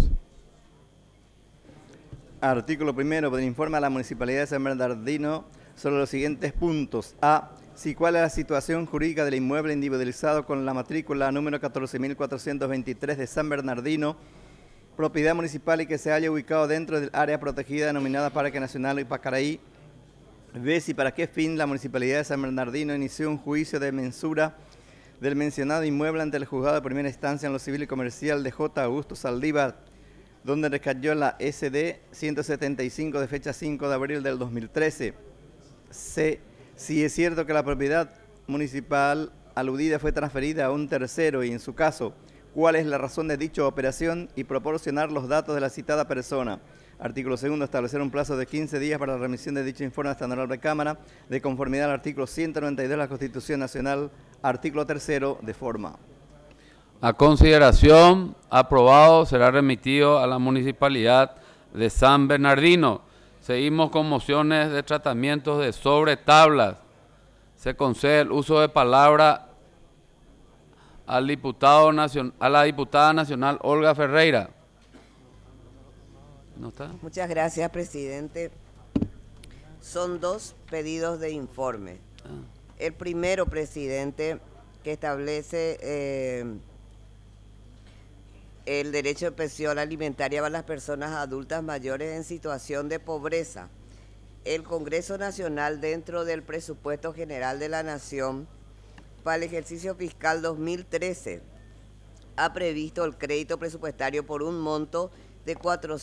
Artículo primero, pedir informe a la Municipalidad de San Bernardino sobre los siguientes puntos. A. Si cuál es la situación jurídica del inmueble individualizado con la matrícula número 14.423 de San Bernardino, propiedad municipal y que se haya ubicado dentro del área protegida denominada Parque Nacional Ipacaraí. B. Si para qué fin la Municipalidad de San Bernardino inició un juicio de mensura del mencionado inmueble ante el juzgado de primera instancia en lo civil y comercial de J. Augusto Saldívar, donde recayó la SD 175 de fecha 5 de abril del 2013. C. Si es cierto que la propiedad municipal aludida fue transferida a un tercero y en su caso, ¿cuál es la razón de dicha operación? Y proporcionar los datos de la citada persona. Artículo segundo, establecer un plazo de 15 días para la remisión de dicho informe a esta honorable Cámara, de conformidad al artículo 192 de la Constitución Nacional, artículo tercero, de forma. A consideración, aprobado, será remitido a la Municipalidad de San Bernardino. Seguimos con mociones de tratamientos de sobre tablas. Se concede el uso de palabra al diputado a la diputada nacional Olga Ferreira. ¿No está? Muchas gracias, presidente. Son dos pedidos de informe. El primero, presidente, que establece el derecho de pensión alimentaria para las personas adultas mayores en situación de pobreza. El Congreso Nacional, dentro del presupuesto general de la Nación, para el ejercicio fiscal 2013, ha previsto el crédito presupuestario por un monto de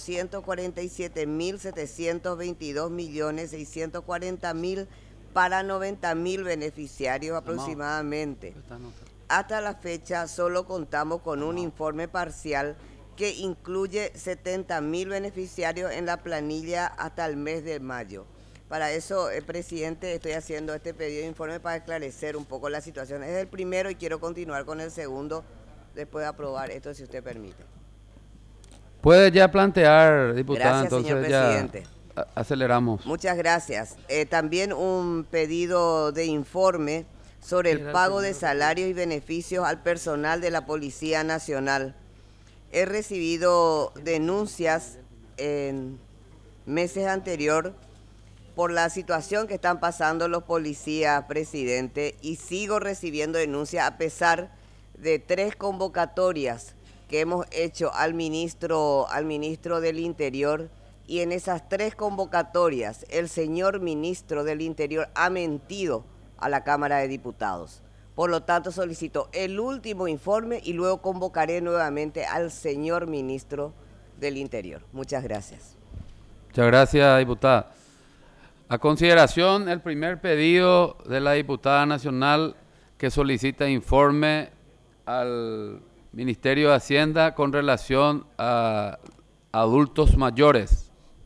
447.722.640.000 para 90.000 beneficiarios aproximadamente. Hasta la fecha solo contamos con un informe parcial que incluye 70.000 beneficiarios en la planilla hasta el mes de mayo. Para eso, presidente, estoy haciendo este pedido de informe para esclarecer un poco la situación. Es el primero y quiero continuar con el segundo después de aprobar esto, si usted permite. Puede ya plantear, diputada, Gracias, entonces señor ya presidente. Aceleramos. Muchas gracias. También un pedido de informe sobre el pago de salarios y beneficios al personal de la Policía Nacional. He recibido denuncias en meses anteriores por la situación que están pasando los policías, presidente, y sigo recibiendo denuncias a pesar de 3 convocatorias que hemos hecho al ministro del Interior, y en esas 3 convocatorias el señor ministro del Interior ha mentido a la Cámara de Diputados. Por lo tanto, solicito el último informe y luego convocaré nuevamente al señor ministro del Interior. Muchas gracias. Muchas gracias, diputada. A consideración, el primer pedido de la diputada nacional que solicita informe al Ministerio de Hacienda con relación a adultos mayores.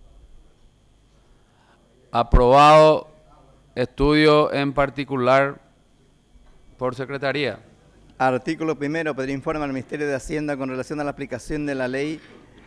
Aprobado. Estudio en particular por secretaría. Artículo primero, pedir informe al Ministerio de Hacienda con relación a la aplicación de la ley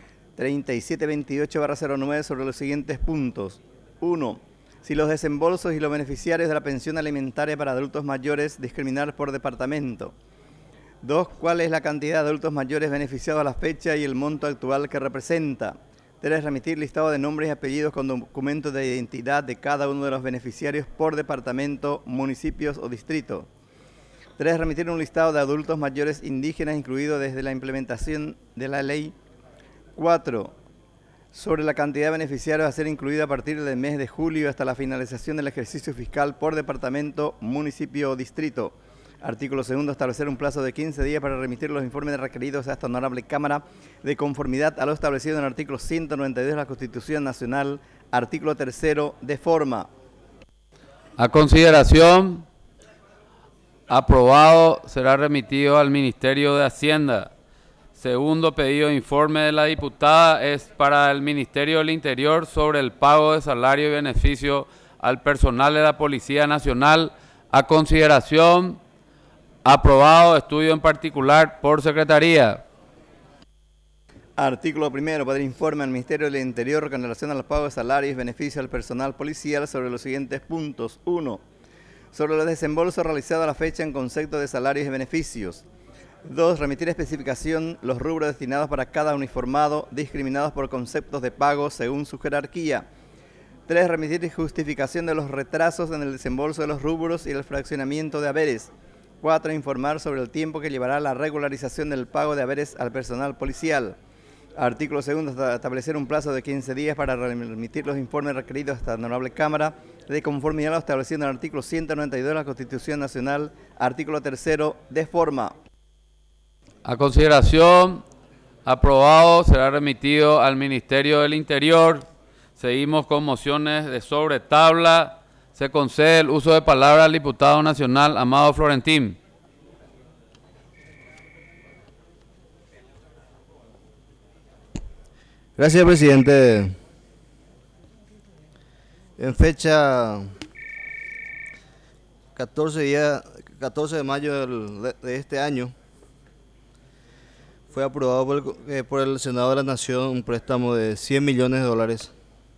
3728/09 sobre los siguientes puntos. 1. Si los desembolsos y los beneficiarios de la pensión alimentaria para adultos mayores discriminar por departamento. 2. ¿Cuál es la cantidad de adultos mayores beneficiados a la fecha y el monto actual que representa? 3. Remitir listado de nombres y apellidos con documentos de identidad de cada uno de los beneficiarios por departamento, municipios o distrito. 3. Remitir un listado de adultos mayores indígenas incluido desde la implementación de la ley. 4. Sobre la cantidad de beneficiarios a ser incluida a partir del mes de julio hasta la finalización del ejercicio fiscal por departamento, municipio o distrito. Artículo segundo, establecer un plazo de 15 días para remitir los informes requeridos a esta honorable Cámara de conformidad a lo establecido en el artículo 192 de la Constitución Nacional, artículo tercero, de forma. A consideración, aprobado, será remitido al Ministerio de Hacienda. Segundo pedido de informe de la diputada es para el Ministerio del Interior sobre el pago de salario y beneficio al personal de la Policía Nacional. A consideración, aprobado, estudio en particular por secretaría. Artículo primero, pedir informe al Ministerio del Interior con relación al pago de salarios y beneficios al personal policial sobre los siguientes puntos. 1. Sobre los desembolsos realizados a la fecha en concepto de salarios y beneficios. 2. Remitir especificación los rubros destinados para cada uniformado, discriminados por conceptos de pago según su jerarquía. 3. Remitir justificación de los retrasos en el desembolso de los rubros y el fraccionamiento de haberes. 4. Informar sobre el tiempo que llevará la regularización del pago de haberes al personal policial. Artículo segundo, establecer un plazo de 15 días para remitir los informes requeridos a esta honorable Cámara de conformidad a lo establecido en el artículo 192 de la Constitución Nacional, artículo tercero, de forma. A consideración, aprobado, será remitido al Ministerio del Interior. Seguimos con mociones de sobre tabla. Se concede el uso de palabra al diputado nacional Amado Florentín. Gracias, presidente. En fecha 14 de mayo de este año, fue aprobado por el Senado de la Nación un préstamo de $100 millones.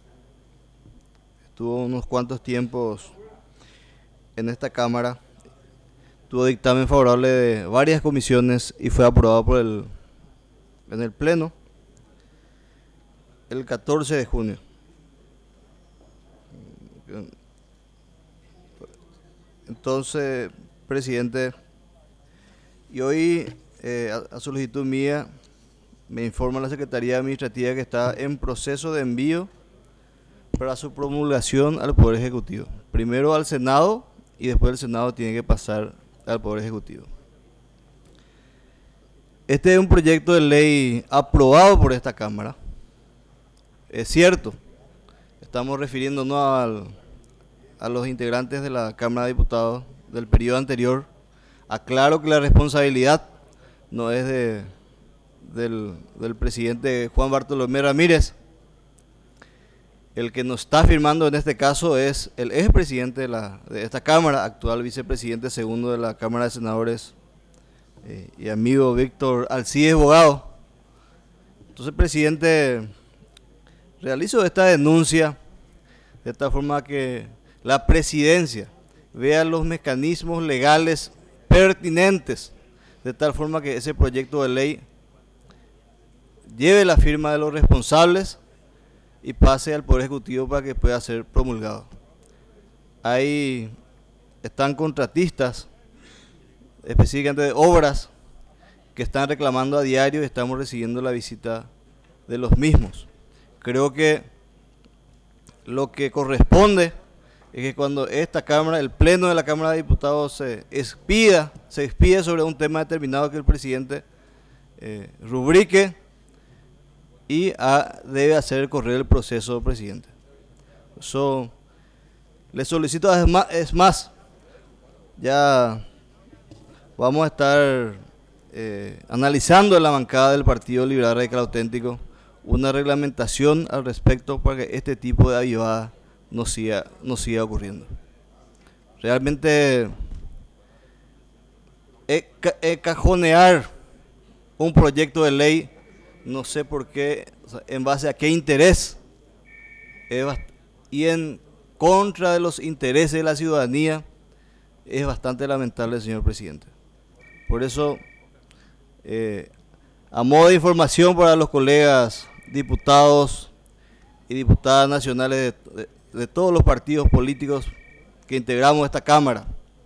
Estuvo unos cuantos tiempos en esta Cámara, tuvo dictamen favorable de varias comisiones y fue aprobado en el Pleno el 14 de junio. Entonces, presidente, y hoy a solicitud mía me informa la Secretaría Administrativa que está en proceso de envío para su promulgación al Poder Ejecutivo. Primero al Senado y después el Senado tiene que pasar al Poder Ejecutivo. Este es un proyecto de ley aprobado por esta Cámara. Es cierto, estamos refiriéndonos a los integrantes de la Cámara de Diputados del periodo anterior. Aclaro que la responsabilidad no es del presidente Juan Bartolomé Ramírez. El que nos está firmando en este caso es el expresidente de esta Cámara, actual vicepresidente segundo de la Cámara de Senadores y amigo Víctor Alcides Bogado. Entonces, presidente, realizo esta denuncia de tal forma que la presidencia vea los mecanismos legales pertinentes, de tal forma que ese proyecto de ley lleve la firma de los responsables y pase al Poder Ejecutivo para que pueda ser promulgado. Ahí están contratistas, específicamente de obras, que están reclamando a diario y estamos recibiendo la visita de los mismos. Creo que lo que corresponde es que cuando esta Cámara, el Pleno de la Cámara de Diputados se expida sobre un tema determinado que el presidente rubrique y debe hacer correr el proceso, presidente. Eso le solicito, es más, ya vamos a estar analizando en la bancada del Partido Liberal Radical Auténtico una reglamentación al respecto para que este tipo de avivada no siga ocurriendo. Realmente cajonear un proyecto de ley, no sé por qué, o sea, en base a qué interés, y en contra de los intereses de la ciudadanía, es bastante lamentable, señor presidente. Por eso, a modo de información para los colegas diputados y diputadas nacionales de todos los partidos políticos que integramos esta Cámara,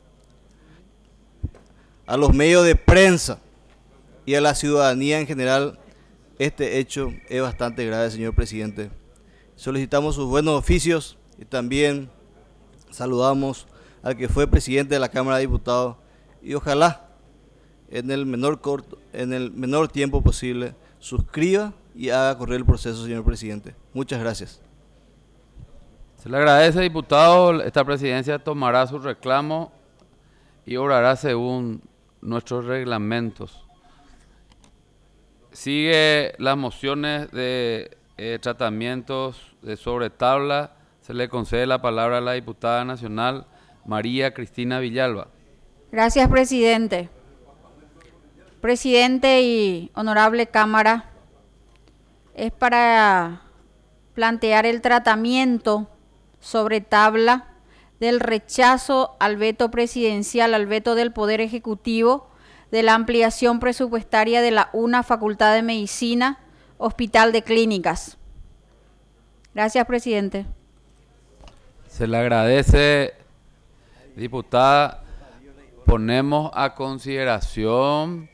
a los medios de prensa y a la ciudadanía en general, este hecho es bastante grave, señor presidente. Solicitamos sus buenos oficios y también saludamos al que fue presidente de la Cámara de Diputados y ojalá en el menor tiempo posible suscriba y haga correr el proceso, señor presidente. Muchas gracias. Se le agradece, diputado. Esta presidencia tomará su reclamo y obrará según nuestros reglamentos. Sigue las mociones de tratamientos de sobre tabla. Se le concede la palabra a la diputada nacional María Cristina Villalba. Gracias, presidente. Presidente y honorable Cámara, es para plantear el tratamiento sobre tabla del rechazo al veto presidencial, al veto del Poder Ejecutivo de la ampliación presupuestaria de la UNA Facultad de Medicina, Hospital de Clínicas. Gracias, presidente. Se le agradece, diputada. Ponemos a consideración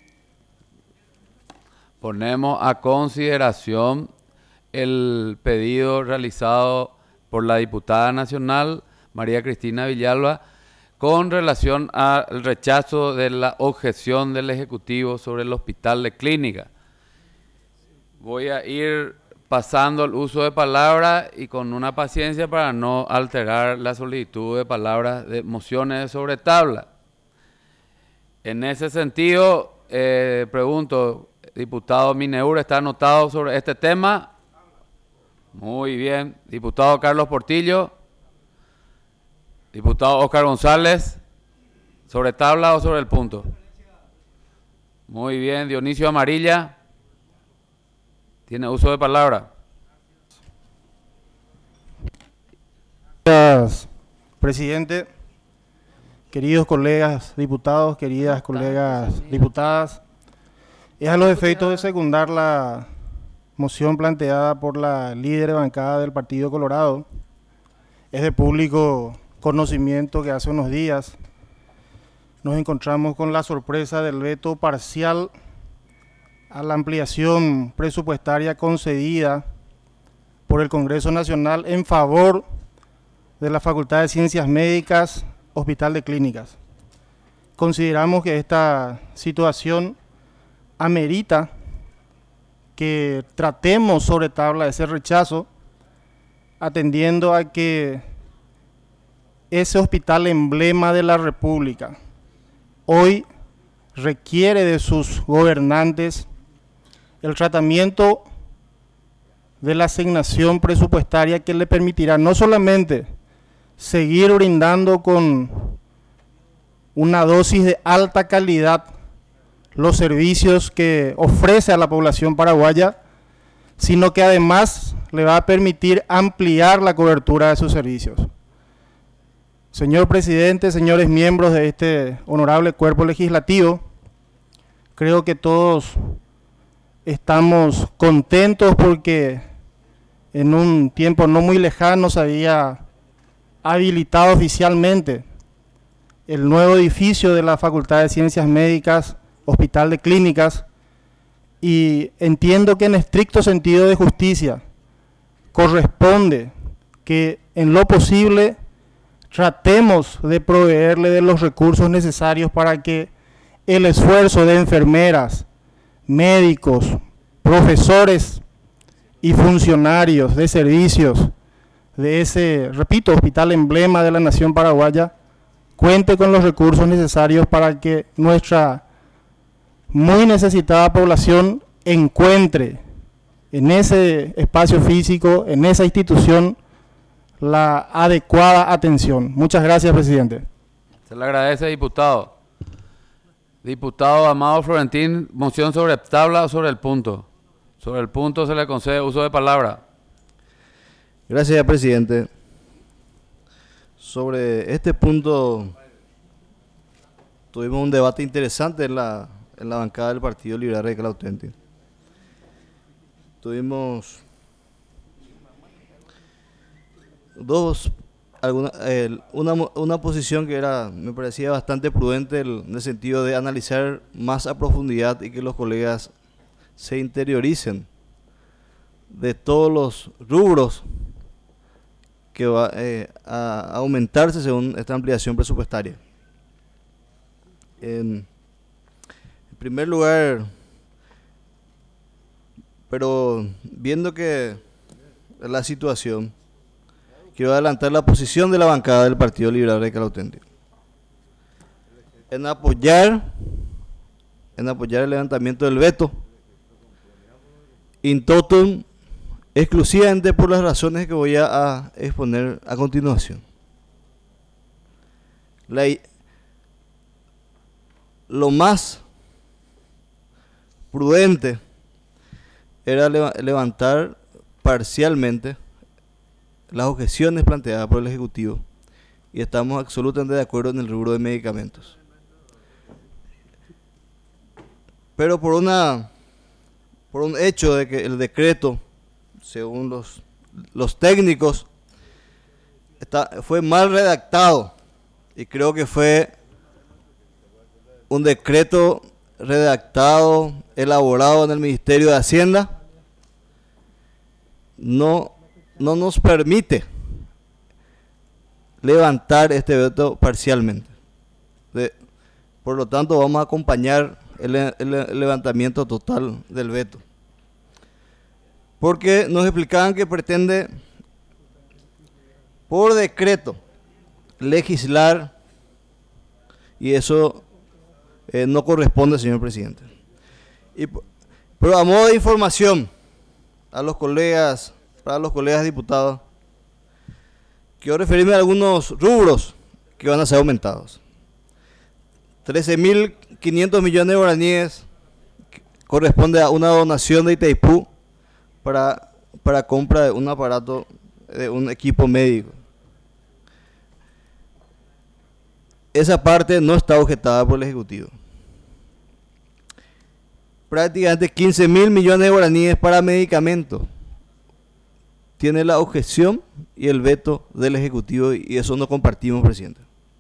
el pedido realizado por la diputada nacional María Cristina Villalba con relación al rechazo de la objeción del Ejecutivo sobre el Hospital de Clínica. Voy a ir pasando el uso de palabra y con una paciencia para no alterar la solicitud de palabras de mociones sobre tabla. En ese sentido, pregunto, diputado Mineur, ¿está anotado sobre este tema? Muy bien. Diputado Carlos Portillo. Diputado Oscar González, ¿sobre tabla o sobre el punto? Muy bien, Dionisio Amarilla, tiene uso de palabra. Gracias, presidente. Queridos colegas diputados, queridas colegas diputadas, es a los efectos de secundar la moción planteada por la líder de bancada del Partido Colorado. Es de público conocimiento que hace unos días nos encontramos con la sorpresa del veto parcial a la ampliación presupuestaria concedida por el Congreso Nacional en favor de la Facultad de Ciencias Médicas, Hospital de Clínicas. Consideramos que esta situación amerita que tratemos sobre tabla ese rechazo, atendiendo a que ese hospital emblema de la República hoy requiere de sus gobernantes el tratamiento de la asignación presupuestaria que le permitirá no solamente seguir brindando con una dosis de alta calidad los servicios que ofrece a la población paraguaya, sino que además le va a permitir ampliar la cobertura de sus servicios. Señor presidente, señores miembros de este honorable cuerpo legislativo, creo que todos estamos contentos porque en un tiempo no muy lejano se había habilitado oficialmente el nuevo edificio de la Facultad de Ciencias Médicas, Hospital de Clínicas, y entiendo que en estricto sentido de justicia corresponde que en lo posible tratemos de proveerle de los recursos necesarios para que el esfuerzo de enfermeras, médicos, profesores y funcionarios de servicios de ese, repito, hospital emblema de la nación paraguaya, cuente con los recursos necesarios para que nuestra muy necesitada población encuentre en ese espacio físico, en esa institución, la adecuada atención. Muchas gracias, presidente. Se le agradece, diputado. Diputado Amado Florentín, moción sobre tabla o sobre el punto. Sobre el punto se le concede uso de palabra. Gracias, presidente. Sobre este punto tuvimos un debate interesante en la bancada del Partido Liberal Radical Auténtico. Tuvimos una posición que me parecía bastante prudente en el sentido de analizar más a profundidad y que los colegas se interioricen de todos los rubros que va a aumentarse según esta ampliación presupuestaria. En primer lugar, pero viendo que la situación, quiero adelantar la posición de la bancada del Partido Liberal Radical Auténtico en apoyar el levantamiento del veto in totum, exclusivamente por las razones que voy a exponer a continuación. Lo más prudente era levantar parcialmente las objeciones planteadas por el Ejecutivo y estamos absolutamente de acuerdo en el rubro de medicamentos. Pero por un hecho de que el decreto, según los técnicos, fue mal redactado, y creo que fue un decreto redactado, elaborado en el Ministerio de Hacienda, no nos permite levantar este veto parcialmente. Por lo tanto, vamos a acompañar el levantamiento total del veto. Porque nos explicaban que pretende, por decreto, legislar, y eso no corresponde, señor presidente. Pero a modo de información para los colegas diputados, quiero referirme a algunos rubros que van a ser aumentados. 13.500 millones de guaraníes corresponde a una donación de Itaipú para compra de un aparato, de un equipo médico. Esa parte no está objetada por el Ejecutivo. Prácticamente 15.000 millones de guaraníes para medicamentos. Tiene la objeción y el veto del Ejecutivo y eso no compartimos, presidente.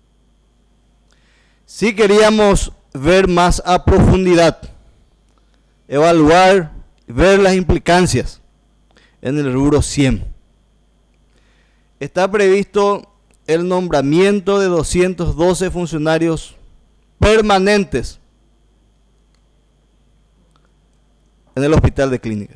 Sí queríamos ver más a profundidad, evaluar, ver las implicancias en el rubro 100. Está previsto el nombramiento de 212 funcionarios permanentes en el hospital de clínica.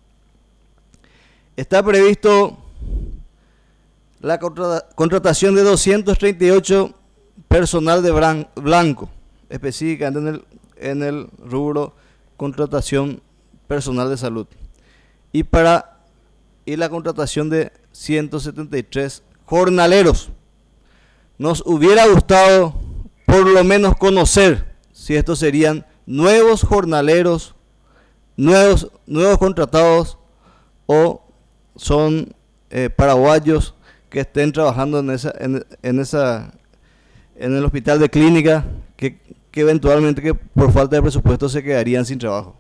Está previsto la contratación de 238 personal de blanco, específicamente en el rubro contratación personal de salud. Y la contratación de 173 jornaleros. Nos hubiera gustado por lo menos conocer si estos serían nuevos jornaleros, nuevos contratados o son paraguayos que estén trabajando en el hospital de clínica que eventualmente que por falta de presupuesto se quedarían sin trabajo.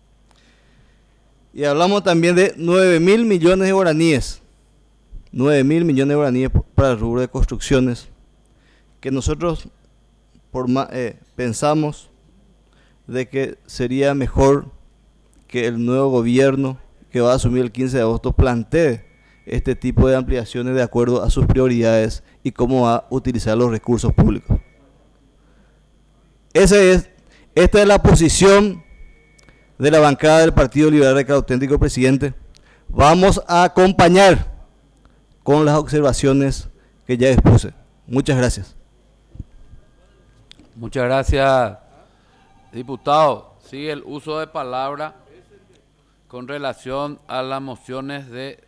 Y hablamos también de 9.000 millones de guaraníes. 9.000 millones de guaraníes para el rubro de construcciones, que nosotros pensamos de que sería mejor que el nuevo gobierno que va a asumir el 15 de agosto plantee este tipo de ampliaciones de acuerdo a sus prioridades y cómo va a utilizar los recursos públicos. Esta es la posición de la bancada del Partido Liberal Recado Auténtico, presidente. Vamos a acompañar con las observaciones que ya expuse. Muchas gracias. Muchas gracias, diputado. Sigue el uso de palabra con relación a las mociones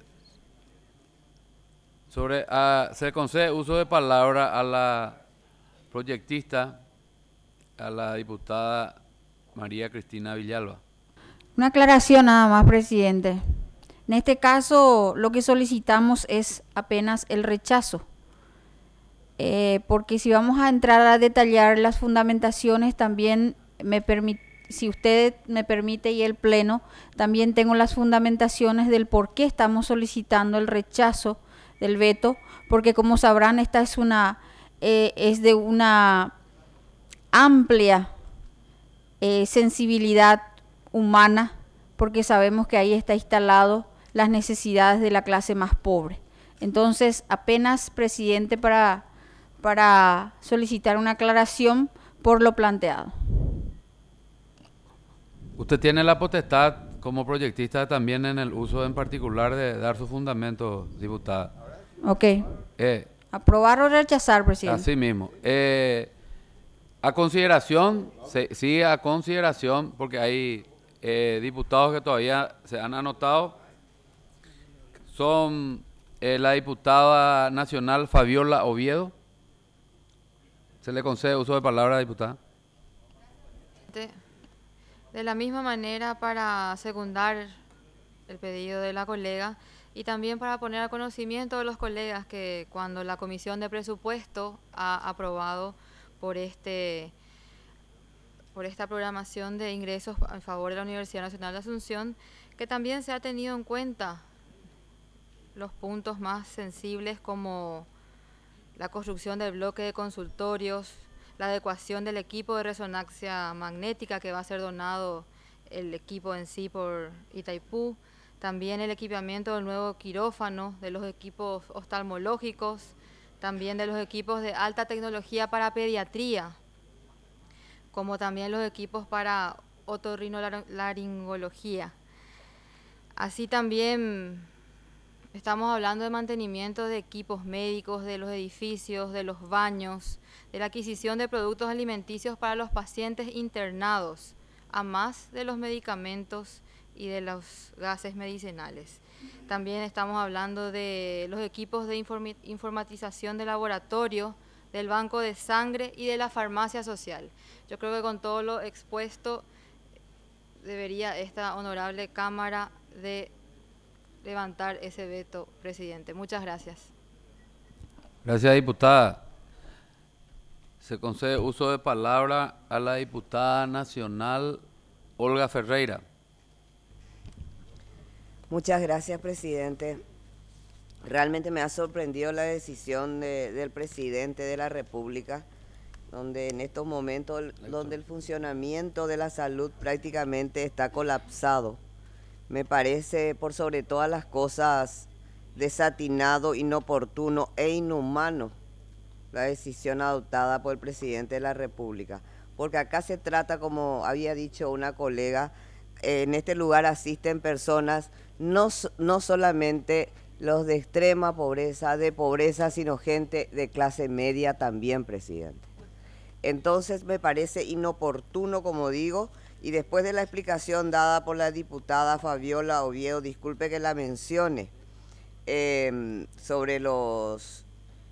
se concede uso de palabra a la proyectista, a la diputada María Cristina Villalba. Una aclaración nada más, presidente. En este caso, lo que solicitamos es apenas el rechazo, porque si vamos a entrar a detallar las fundamentaciones, también si usted me permite y el Pleno, también tengo las fundamentaciones del por qué estamos solicitando el rechazo del veto, porque como sabrán, esta es de una amplia sensibilidad humana, porque sabemos que ahí está instalado las necesidades de la clase más pobre. Entonces, apenas, presidente, para solicitar una aclaración por lo planteado. Usted tiene la potestad como proyectista también en el uso en particular de dar su fundamento, diputada. Ok. ¿Aprobar o rechazar, presidente? Así mismo. A consideración, sí, a consideración, porque hay diputados que todavía se han anotado. Son la diputada nacional Fabiola Oviedo. ¿Se le concede uso de palabra, diputada? De la misma manera, para secundar el pedido de la colega y también para poner a conocimiento de los colegas que cuando la Comisión de Presupuesto ha aprobado por esta programación de ingresos a favor de la Universidad Nacional de Asunción, que también se ha tenido en cuenta los puntos más sensibles como la construcción del bloque de consultorios, la adecuación del equipo de resonancia magnética que va a ser donado el equipo en sí por Itaipú, también el equipamiento del nuevo quirófano, de los equipos oftalmológicos, también de los equipos de alta tecnología para pediatría, como también los equipos para otorrinolaringología. Así también estamos hablando de mantenimiento de equipos médicos, de los edificios, de los baños, de la adquisición de productos alimenticios para los pacientes internados, a más de los medicamentos y de los gases medicinales. También estamos hablando de los equipos de informatización de laboratorio del banco de sangre y de la farmacia social. Yo creo que con todo lo expuesto debería esta honorable Cámara de levantar ese veto, presidente. Muchas gracias. Gracias, diputada. Se concede uso de palabra a la diputada nacional Olga Ferreira. Muchas gracias, presidente. Realmente me ha sorprendido la decisión del presidente de la República, donde en estos momentos, donde el funcionamiento de la salud prácticamente está colapsado. Me parece, por sobre todas las cosas, desatinado, inoportuno e inhumano la decisión adoptada por el presidente de la República. Porque acá se trata, como había dicho una colega, en este lugar asisten personas, no solamente los de extrema pobreza, sino gente de clase media también, presidente. Entonces me parece inoportuno, como digo, y después de la explicación dada por la diputada Fabiola Oviedo, disculpe que la mencione, sobre los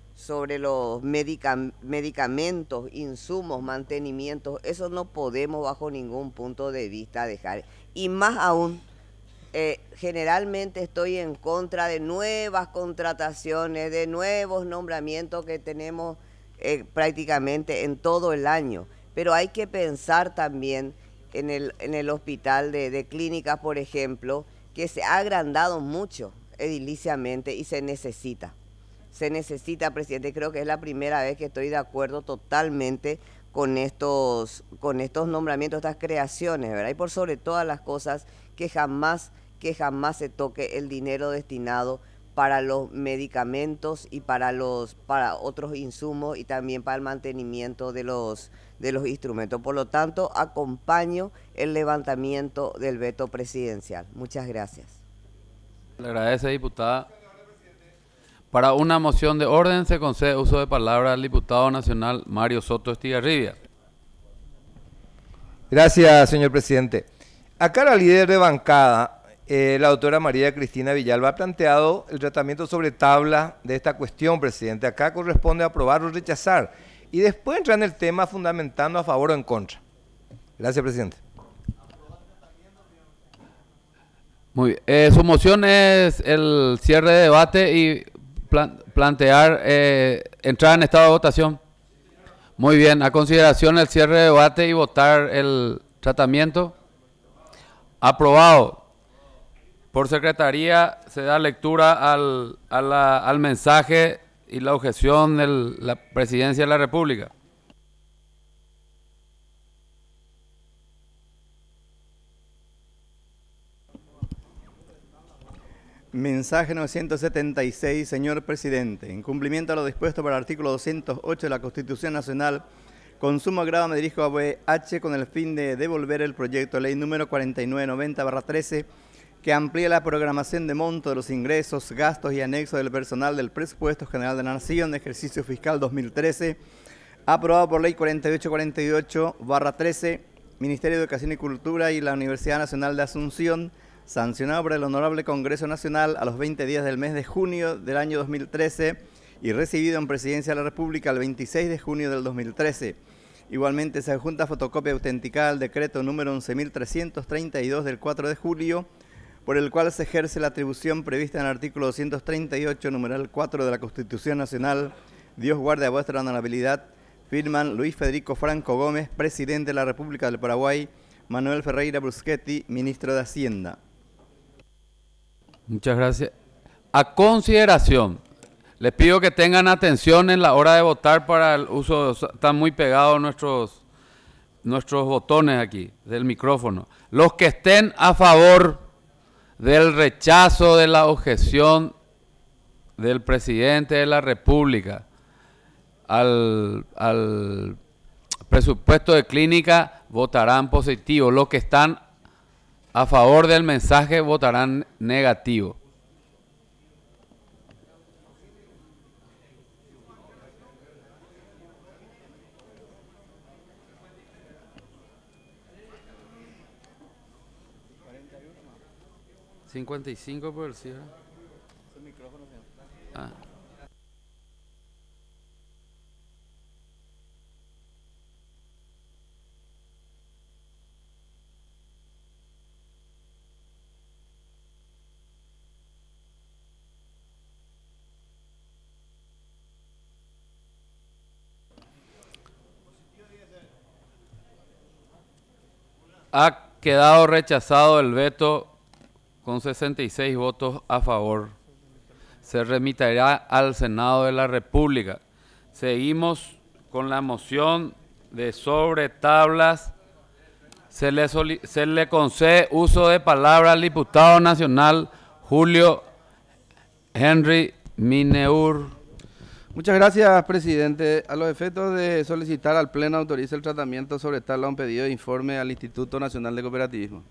medicamentos, insumos, mantenimientos, eso no podemos bajo ningún punto de vista dejar. Y más aún, generalmente estoy en contra de nuevas contrataciones, de nuevos nombramientos que tenemos prácticamente en todo el año. Pero hay que pensar también en el hospital de clínicas, por ejemplo, que se ha agrandado mucho ediliciamente y se necesita. Se necesita, presidente. Creo que es la primera vez que estoy de acuerdo totalmente con estos nombramientos, estas creaciones, ¿verdad? Y por sobre todas las cosas, que jamás se toque el dinero destinado para los medicamentos y para otros insumos y también para el mantenimiento de los instrumentos. Por lo tanto, acompaño el levantamiento del veto presidencial. Muchas gracias. Le agradece, diputada. Para una moción de orden se concede uso de palabra al diputado nacional Mario Soto Estigarribia. Gracias, señor presidente. Acá la líder de bancada, la doctora María Cristina Villalba, ha planteado el tratamiento sobre tabla de esta cuestión, presidente. Acá corresponde aprobar o rechazar. Y después entra en el tema fundamentando a favor o en contra. Gracias, presidente. Muy bien. Su moción es el cierre de debate y plantear entrar en estado de votación. Muy bien. A consideración el cierre de debate y votar el tratamiento. Aprobado. Por secretaría se da lectura al mensaje y la objeción de la Presidencia de la República. Mensaje 976, señor presidente. En cumplimiento a lo dispuesto por el artículo 208 de la Constitución Nacional, con sumo agrado me dirijo a BH con el fin de devolver el proyecto de ley número 4990/13, que amplía la programación de monto de los ingresos, gastos y anexos del personal del Presupuesto General de la Nación de ejercicio fiscal 2013, aprobado por ley 4848/13, Ministerio de Educación y Cultura y la Universidad Nacional de Asunción, sancionado por el Honorable Congreso Nacional a los 20 días del mes de junio del año 2013 y recibido en Presidencia de la República el 26 de junio del 2013. Igualmente se adjunta fotocopia autenticada al decreto número 11.332 del 4 de julio, por el cual se ejerce la atribución prevista en el artículo 238, numeral 4 de la Constitución Nacional. Dios guarde a vuestra honorabilidad. Firman Luis Federico Franco Gómez, presidente de la República del Paraguay, Manuel Ferreira Bruschetti, ministro de Hacienda. Muchas gracias. A consideración, les pido que tengan atención en la hora de votar para el uso, están muy pegados nuestros botones aquí del micrófono. Los que estén a favor del rechazo de la objeción del presidente de la República al presupuesto de clínica votarán positivo. Los que están a favor del mensaje votarán negativo. ¿55 por el cierre? Ah. Ha quedado rechazado el veto con 66 votos a favor. Se remitirá al Senado de la República. Seguimos con la moción de sobre tablas. Se le concede uso de palabra al diputado nacional Julio Henry Mineur. Muchas gracias, presidente. A los efectos de solicitar al Pleno autorice el tratamiento sobre tabla un pedido de informe al Instituto Nacional de Cooperativismo,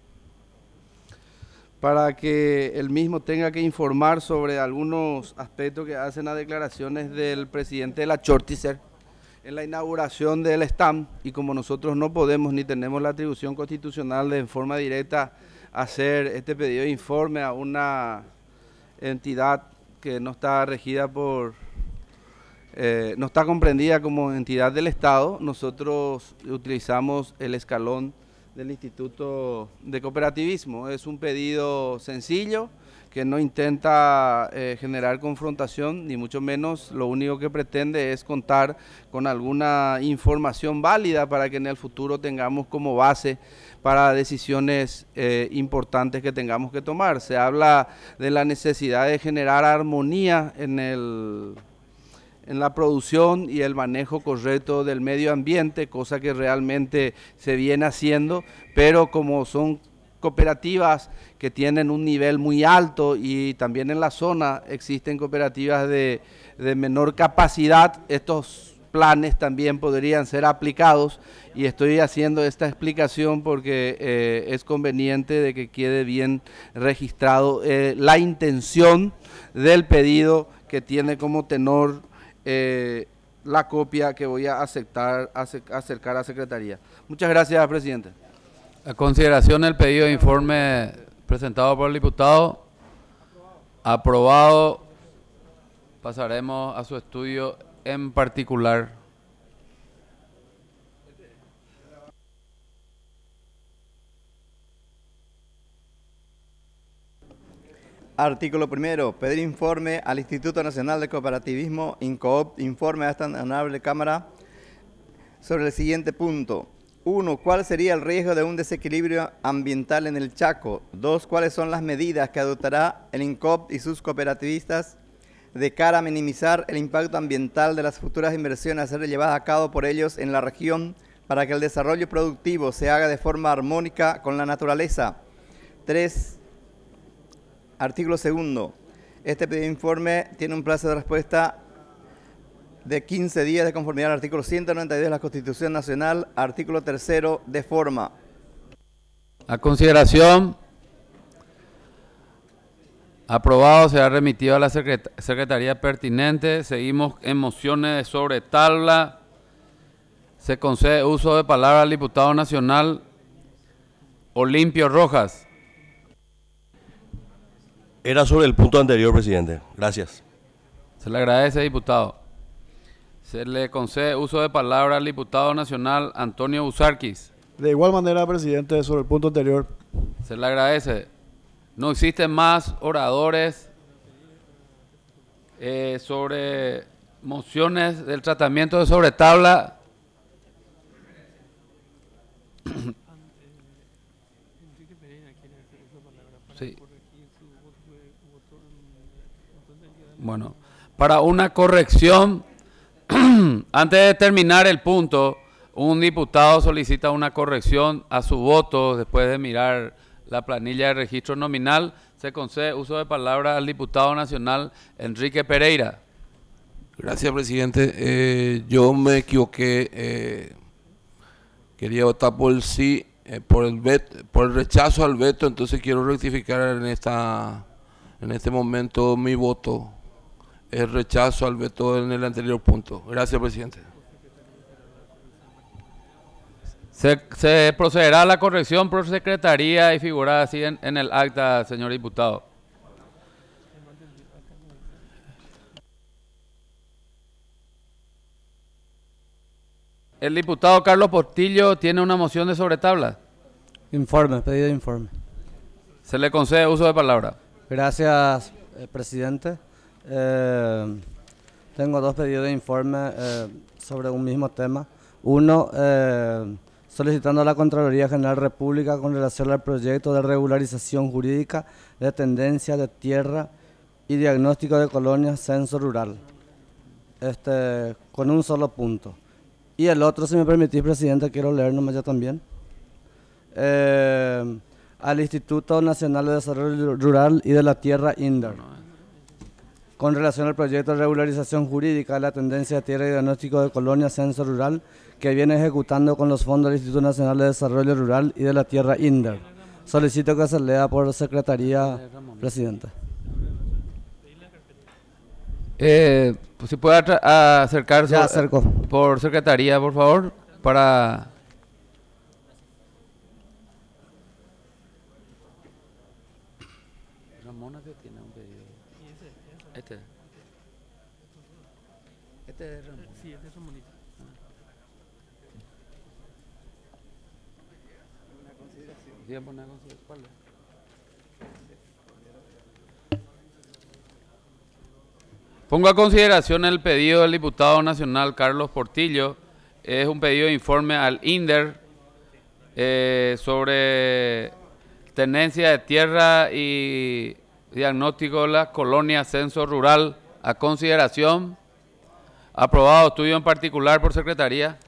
para que el mismo tenga que informar sobre algunos aspectos que hacen las declaraciones del presidente de la Chortizer en la inauguración del stand, y como nosotros no podemos ni tenemos la atribución constitucional de en forma directa hacer este pedido de informe a una entidad que no está regida por, no está comprendida como entidad del Estado, nosotros utilizamos el escalón del Instituto de Cooperativismo. Es un pedido sencillo que no intenta generar confrontación, ni mucho menos. Lo único que pretende es contar con alguna información válida para que en el futuro tengamos como base para decisiones importantes que tengamos que tomar. Se habla de la necesidad de generar armonía en la producción y el manejo correcto del medio ambiente, cosa que realmente se viene haciendo, pero como son cooperativas que tienen un nivel muy alto y también en la zona existen cooperativas de menor capacidad, estos planes también podrían ser aplicados, y estoy haciendo esta explicación porque es conveniente de que quede bien registrado la intención del pedido que tiene como tenor la copia que voy a acercar a Secretaría. Muchas gracias, presidente. A consideración el pedido de informe presentado por el diputado. Aprobado. Pasaremos a su estudio en particular. Artículo primero. Pedir informe al Instituto Nacional de Cooperativismo, INCOOP, informe a esta honorable Cámara sobre el siguiente punto. 1. ¿Cuál sería el riesgo de un desequilibrio ambiental en el Chaco? 2. ¿Cuáles son las medidas que adoptará el INCOOP y sus cooperativistas de cara a minimizar el impacto ambiental de las futuras inversiones a ser llevadas a cabo por ellos en la región para que el desarrollo productivo se haga de forma armónica con la naturaleza? 3. Artículo segundo. Este pedido de informe tiene un plazo de respuesta de 15 días de conformidad al artículo 192 de la Constitución Nacional, artículo tercero, de forma. A consideración. Aprobado, será remitido a la Secretaría pertinente. Seguimos en mociones de sobre tabla. Se concede uso de palabra al diputado nacional Olimpio Rojas. Era sobre el punto anterior, presidente. Gracias. Se le agradece, diputado. Se le concede uso de palabra al diputado nacional Antonio Busarquis. De igual manera, presidente, sobre el punto anterior. Se le agradece. No existen más oradores sobre mociones del tratamiento de sobre tabla. Sí. Bueno, para una corrección, antes de terminar el punto, un diputado solicita una corrección a su voto después de mirar la planilla de registro nominal. Se concede uso de palabra al diputado nacional Enrique Pereira. Gracias, presidente. Yo me equivoqué. Quería votar por el sí, por el rechazo al veto, entonces quiero rectificar en este momento mi voto. El rechazo al veto en el anterior punto. Gracias, presidente. Se procederá a la corrección por secretaría y figurará así en el acta, señor diputado. El diputado Carlos Portillo tiene una moción de sobre tabla. Informe, pedido de informe. Se le concede uso de palabra. Gracias, presidente. Tengo dos pedidos de informe sobre un mismo tema. Uno, solicitando a la Contraloría General de la República con relación al proyecto de regularización jurídica de tendencia de tierra y diagnóstico de colonias censo rural. Con un solo punto. Y el otro, si me permitís, presidente, quiero leer nomás ya también. Al Instituto Nacional de Desarrollo Rural y de la Tierra, INDER, con relación al proyecto de regularización jurídica de la tendencia de tierra y diagnóstico de colonias censo rural que viene ejecutando con los fondos del Instituto Nacional de Desarrollo Rural y de la Tierra, INDER. Solicito que se lea por Secretaría, presidente. Pues si puede acercarse Ya acerco. por Secretaría, por favor, para... Ramona que tiene un pedido. Este es Ramón. Sí, este es Ramonito. ¿Cuál es? Pongo a consideración el pedido del diputado nacional Carlos Portillo. Es un pedido de informe al INDER sobre tenencia de tierra y diagnóstico de las colonias censo rural a consideración. Aprobado. Estudio en particular por Secretaría.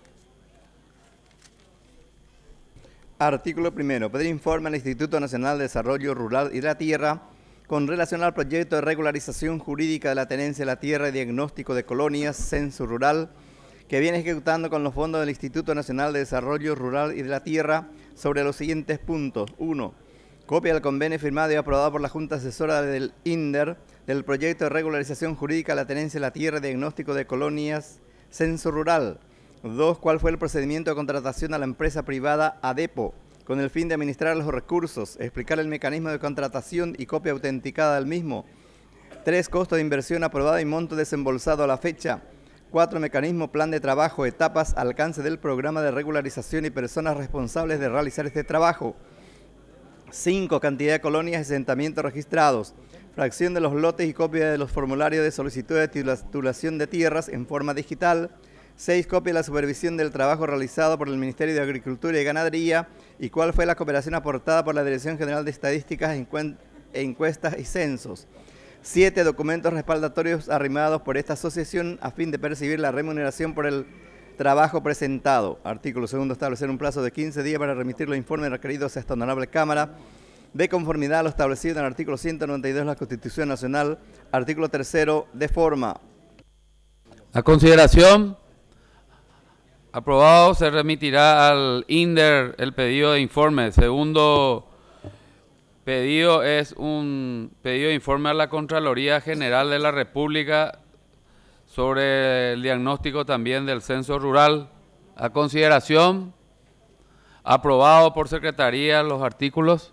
Artículo primero. Pedir informe al Instituto Nacional de Desarrollo Rural y de la Tierra con relación al proyecto de regularización jurídica de la tenencia de la tierra y diagnóstico de colonias censo rural que viene ejecutando con los fondos del Instituto Nacional de Desarrollo Rural y de la Tierra sobre los siguientes puntos. 1. Copia del convenio firmado y aprobado por la Junta Asesora del INDER del proyecto de regularización jurídica de la tenencia de la tierra y diagnóstico de colonias censo rural. 2. ¿Cuál fue el procedimiento de contratación a la empresa privada ADEPO con el fin de administrar los recursos? Explicar el mecanismo de contratación y copia autenticada del mismo. 3. Costo de inversión aprobado y monto desembolsado a la fecha. 4. Mecanismo, plan de trabajo, etapas, alcance del programa de regularización y personas responsables de realizar este trabajo. 5. Cantidad de colonias y asentamientos registrados. Fracción de los lotes y copia de los formularios de solicitud de titulación de tierras en forma digital. 6. Copia de la supervisión del trabajo realizado por el Ministerio de Agricultura y Ganadería y cuál fue la cooperación aportada por la Dirección General de Estadísticas, Encuestas y Censos. 7. Documentos respaldatorios arrimados por esta asociación a fin de percibir la remuneración por el trabajo presentado. Artículo 2. Establecer un plazo de 15 días para remitir los informes requeridos a esta honorable Cámara de conformidad a lo establecido en el artículo 192 de la Constitución Nacional. Artículo 3. De forma. A consideración. Aprobado. Se remitirá al INDER el pedido de informe. Segundo pedido es un pedido de informe a la Contraloría General de la República sobre el diagnóstico también del censo rural. A consideración. Aprobado por Secretaría los artículos.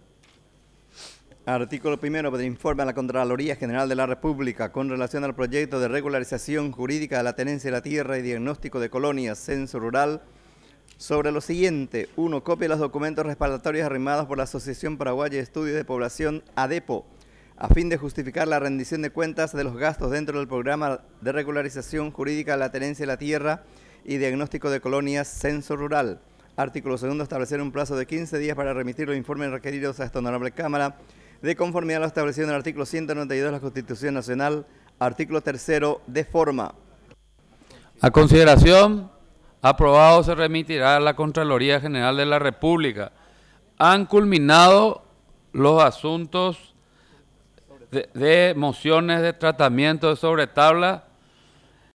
Artículo 1. Pedir informe a la Contraloría General de la República con relación al proyecto de regularización jurídica de la tenencia de la tierra y diagnóstico de colonias censo rural sobre lo siguiente. 1. Copia de los documentos respaldatorios arrimados por la Asociación Paraguaya de Estudios de Población ADEPO a fin de justificar la rendición de cuentas de los gastos dentro del programa de regularización jurídica de la tenencia de la tierra y diagnóstico de colonias censo rural. Artículo 2. Establecer un plazo de 15 días para remitir los informes requeridos a esta honorable Cámara de conformidad a lo establecido en el artículo 192 de la Constitución Nacional. Artículo 3. De forma. A consideración. Aprobado. Se remitirá a la Contraloría General de la República. Han culminado los asuntos de mociones de tratamiento de sobre tabla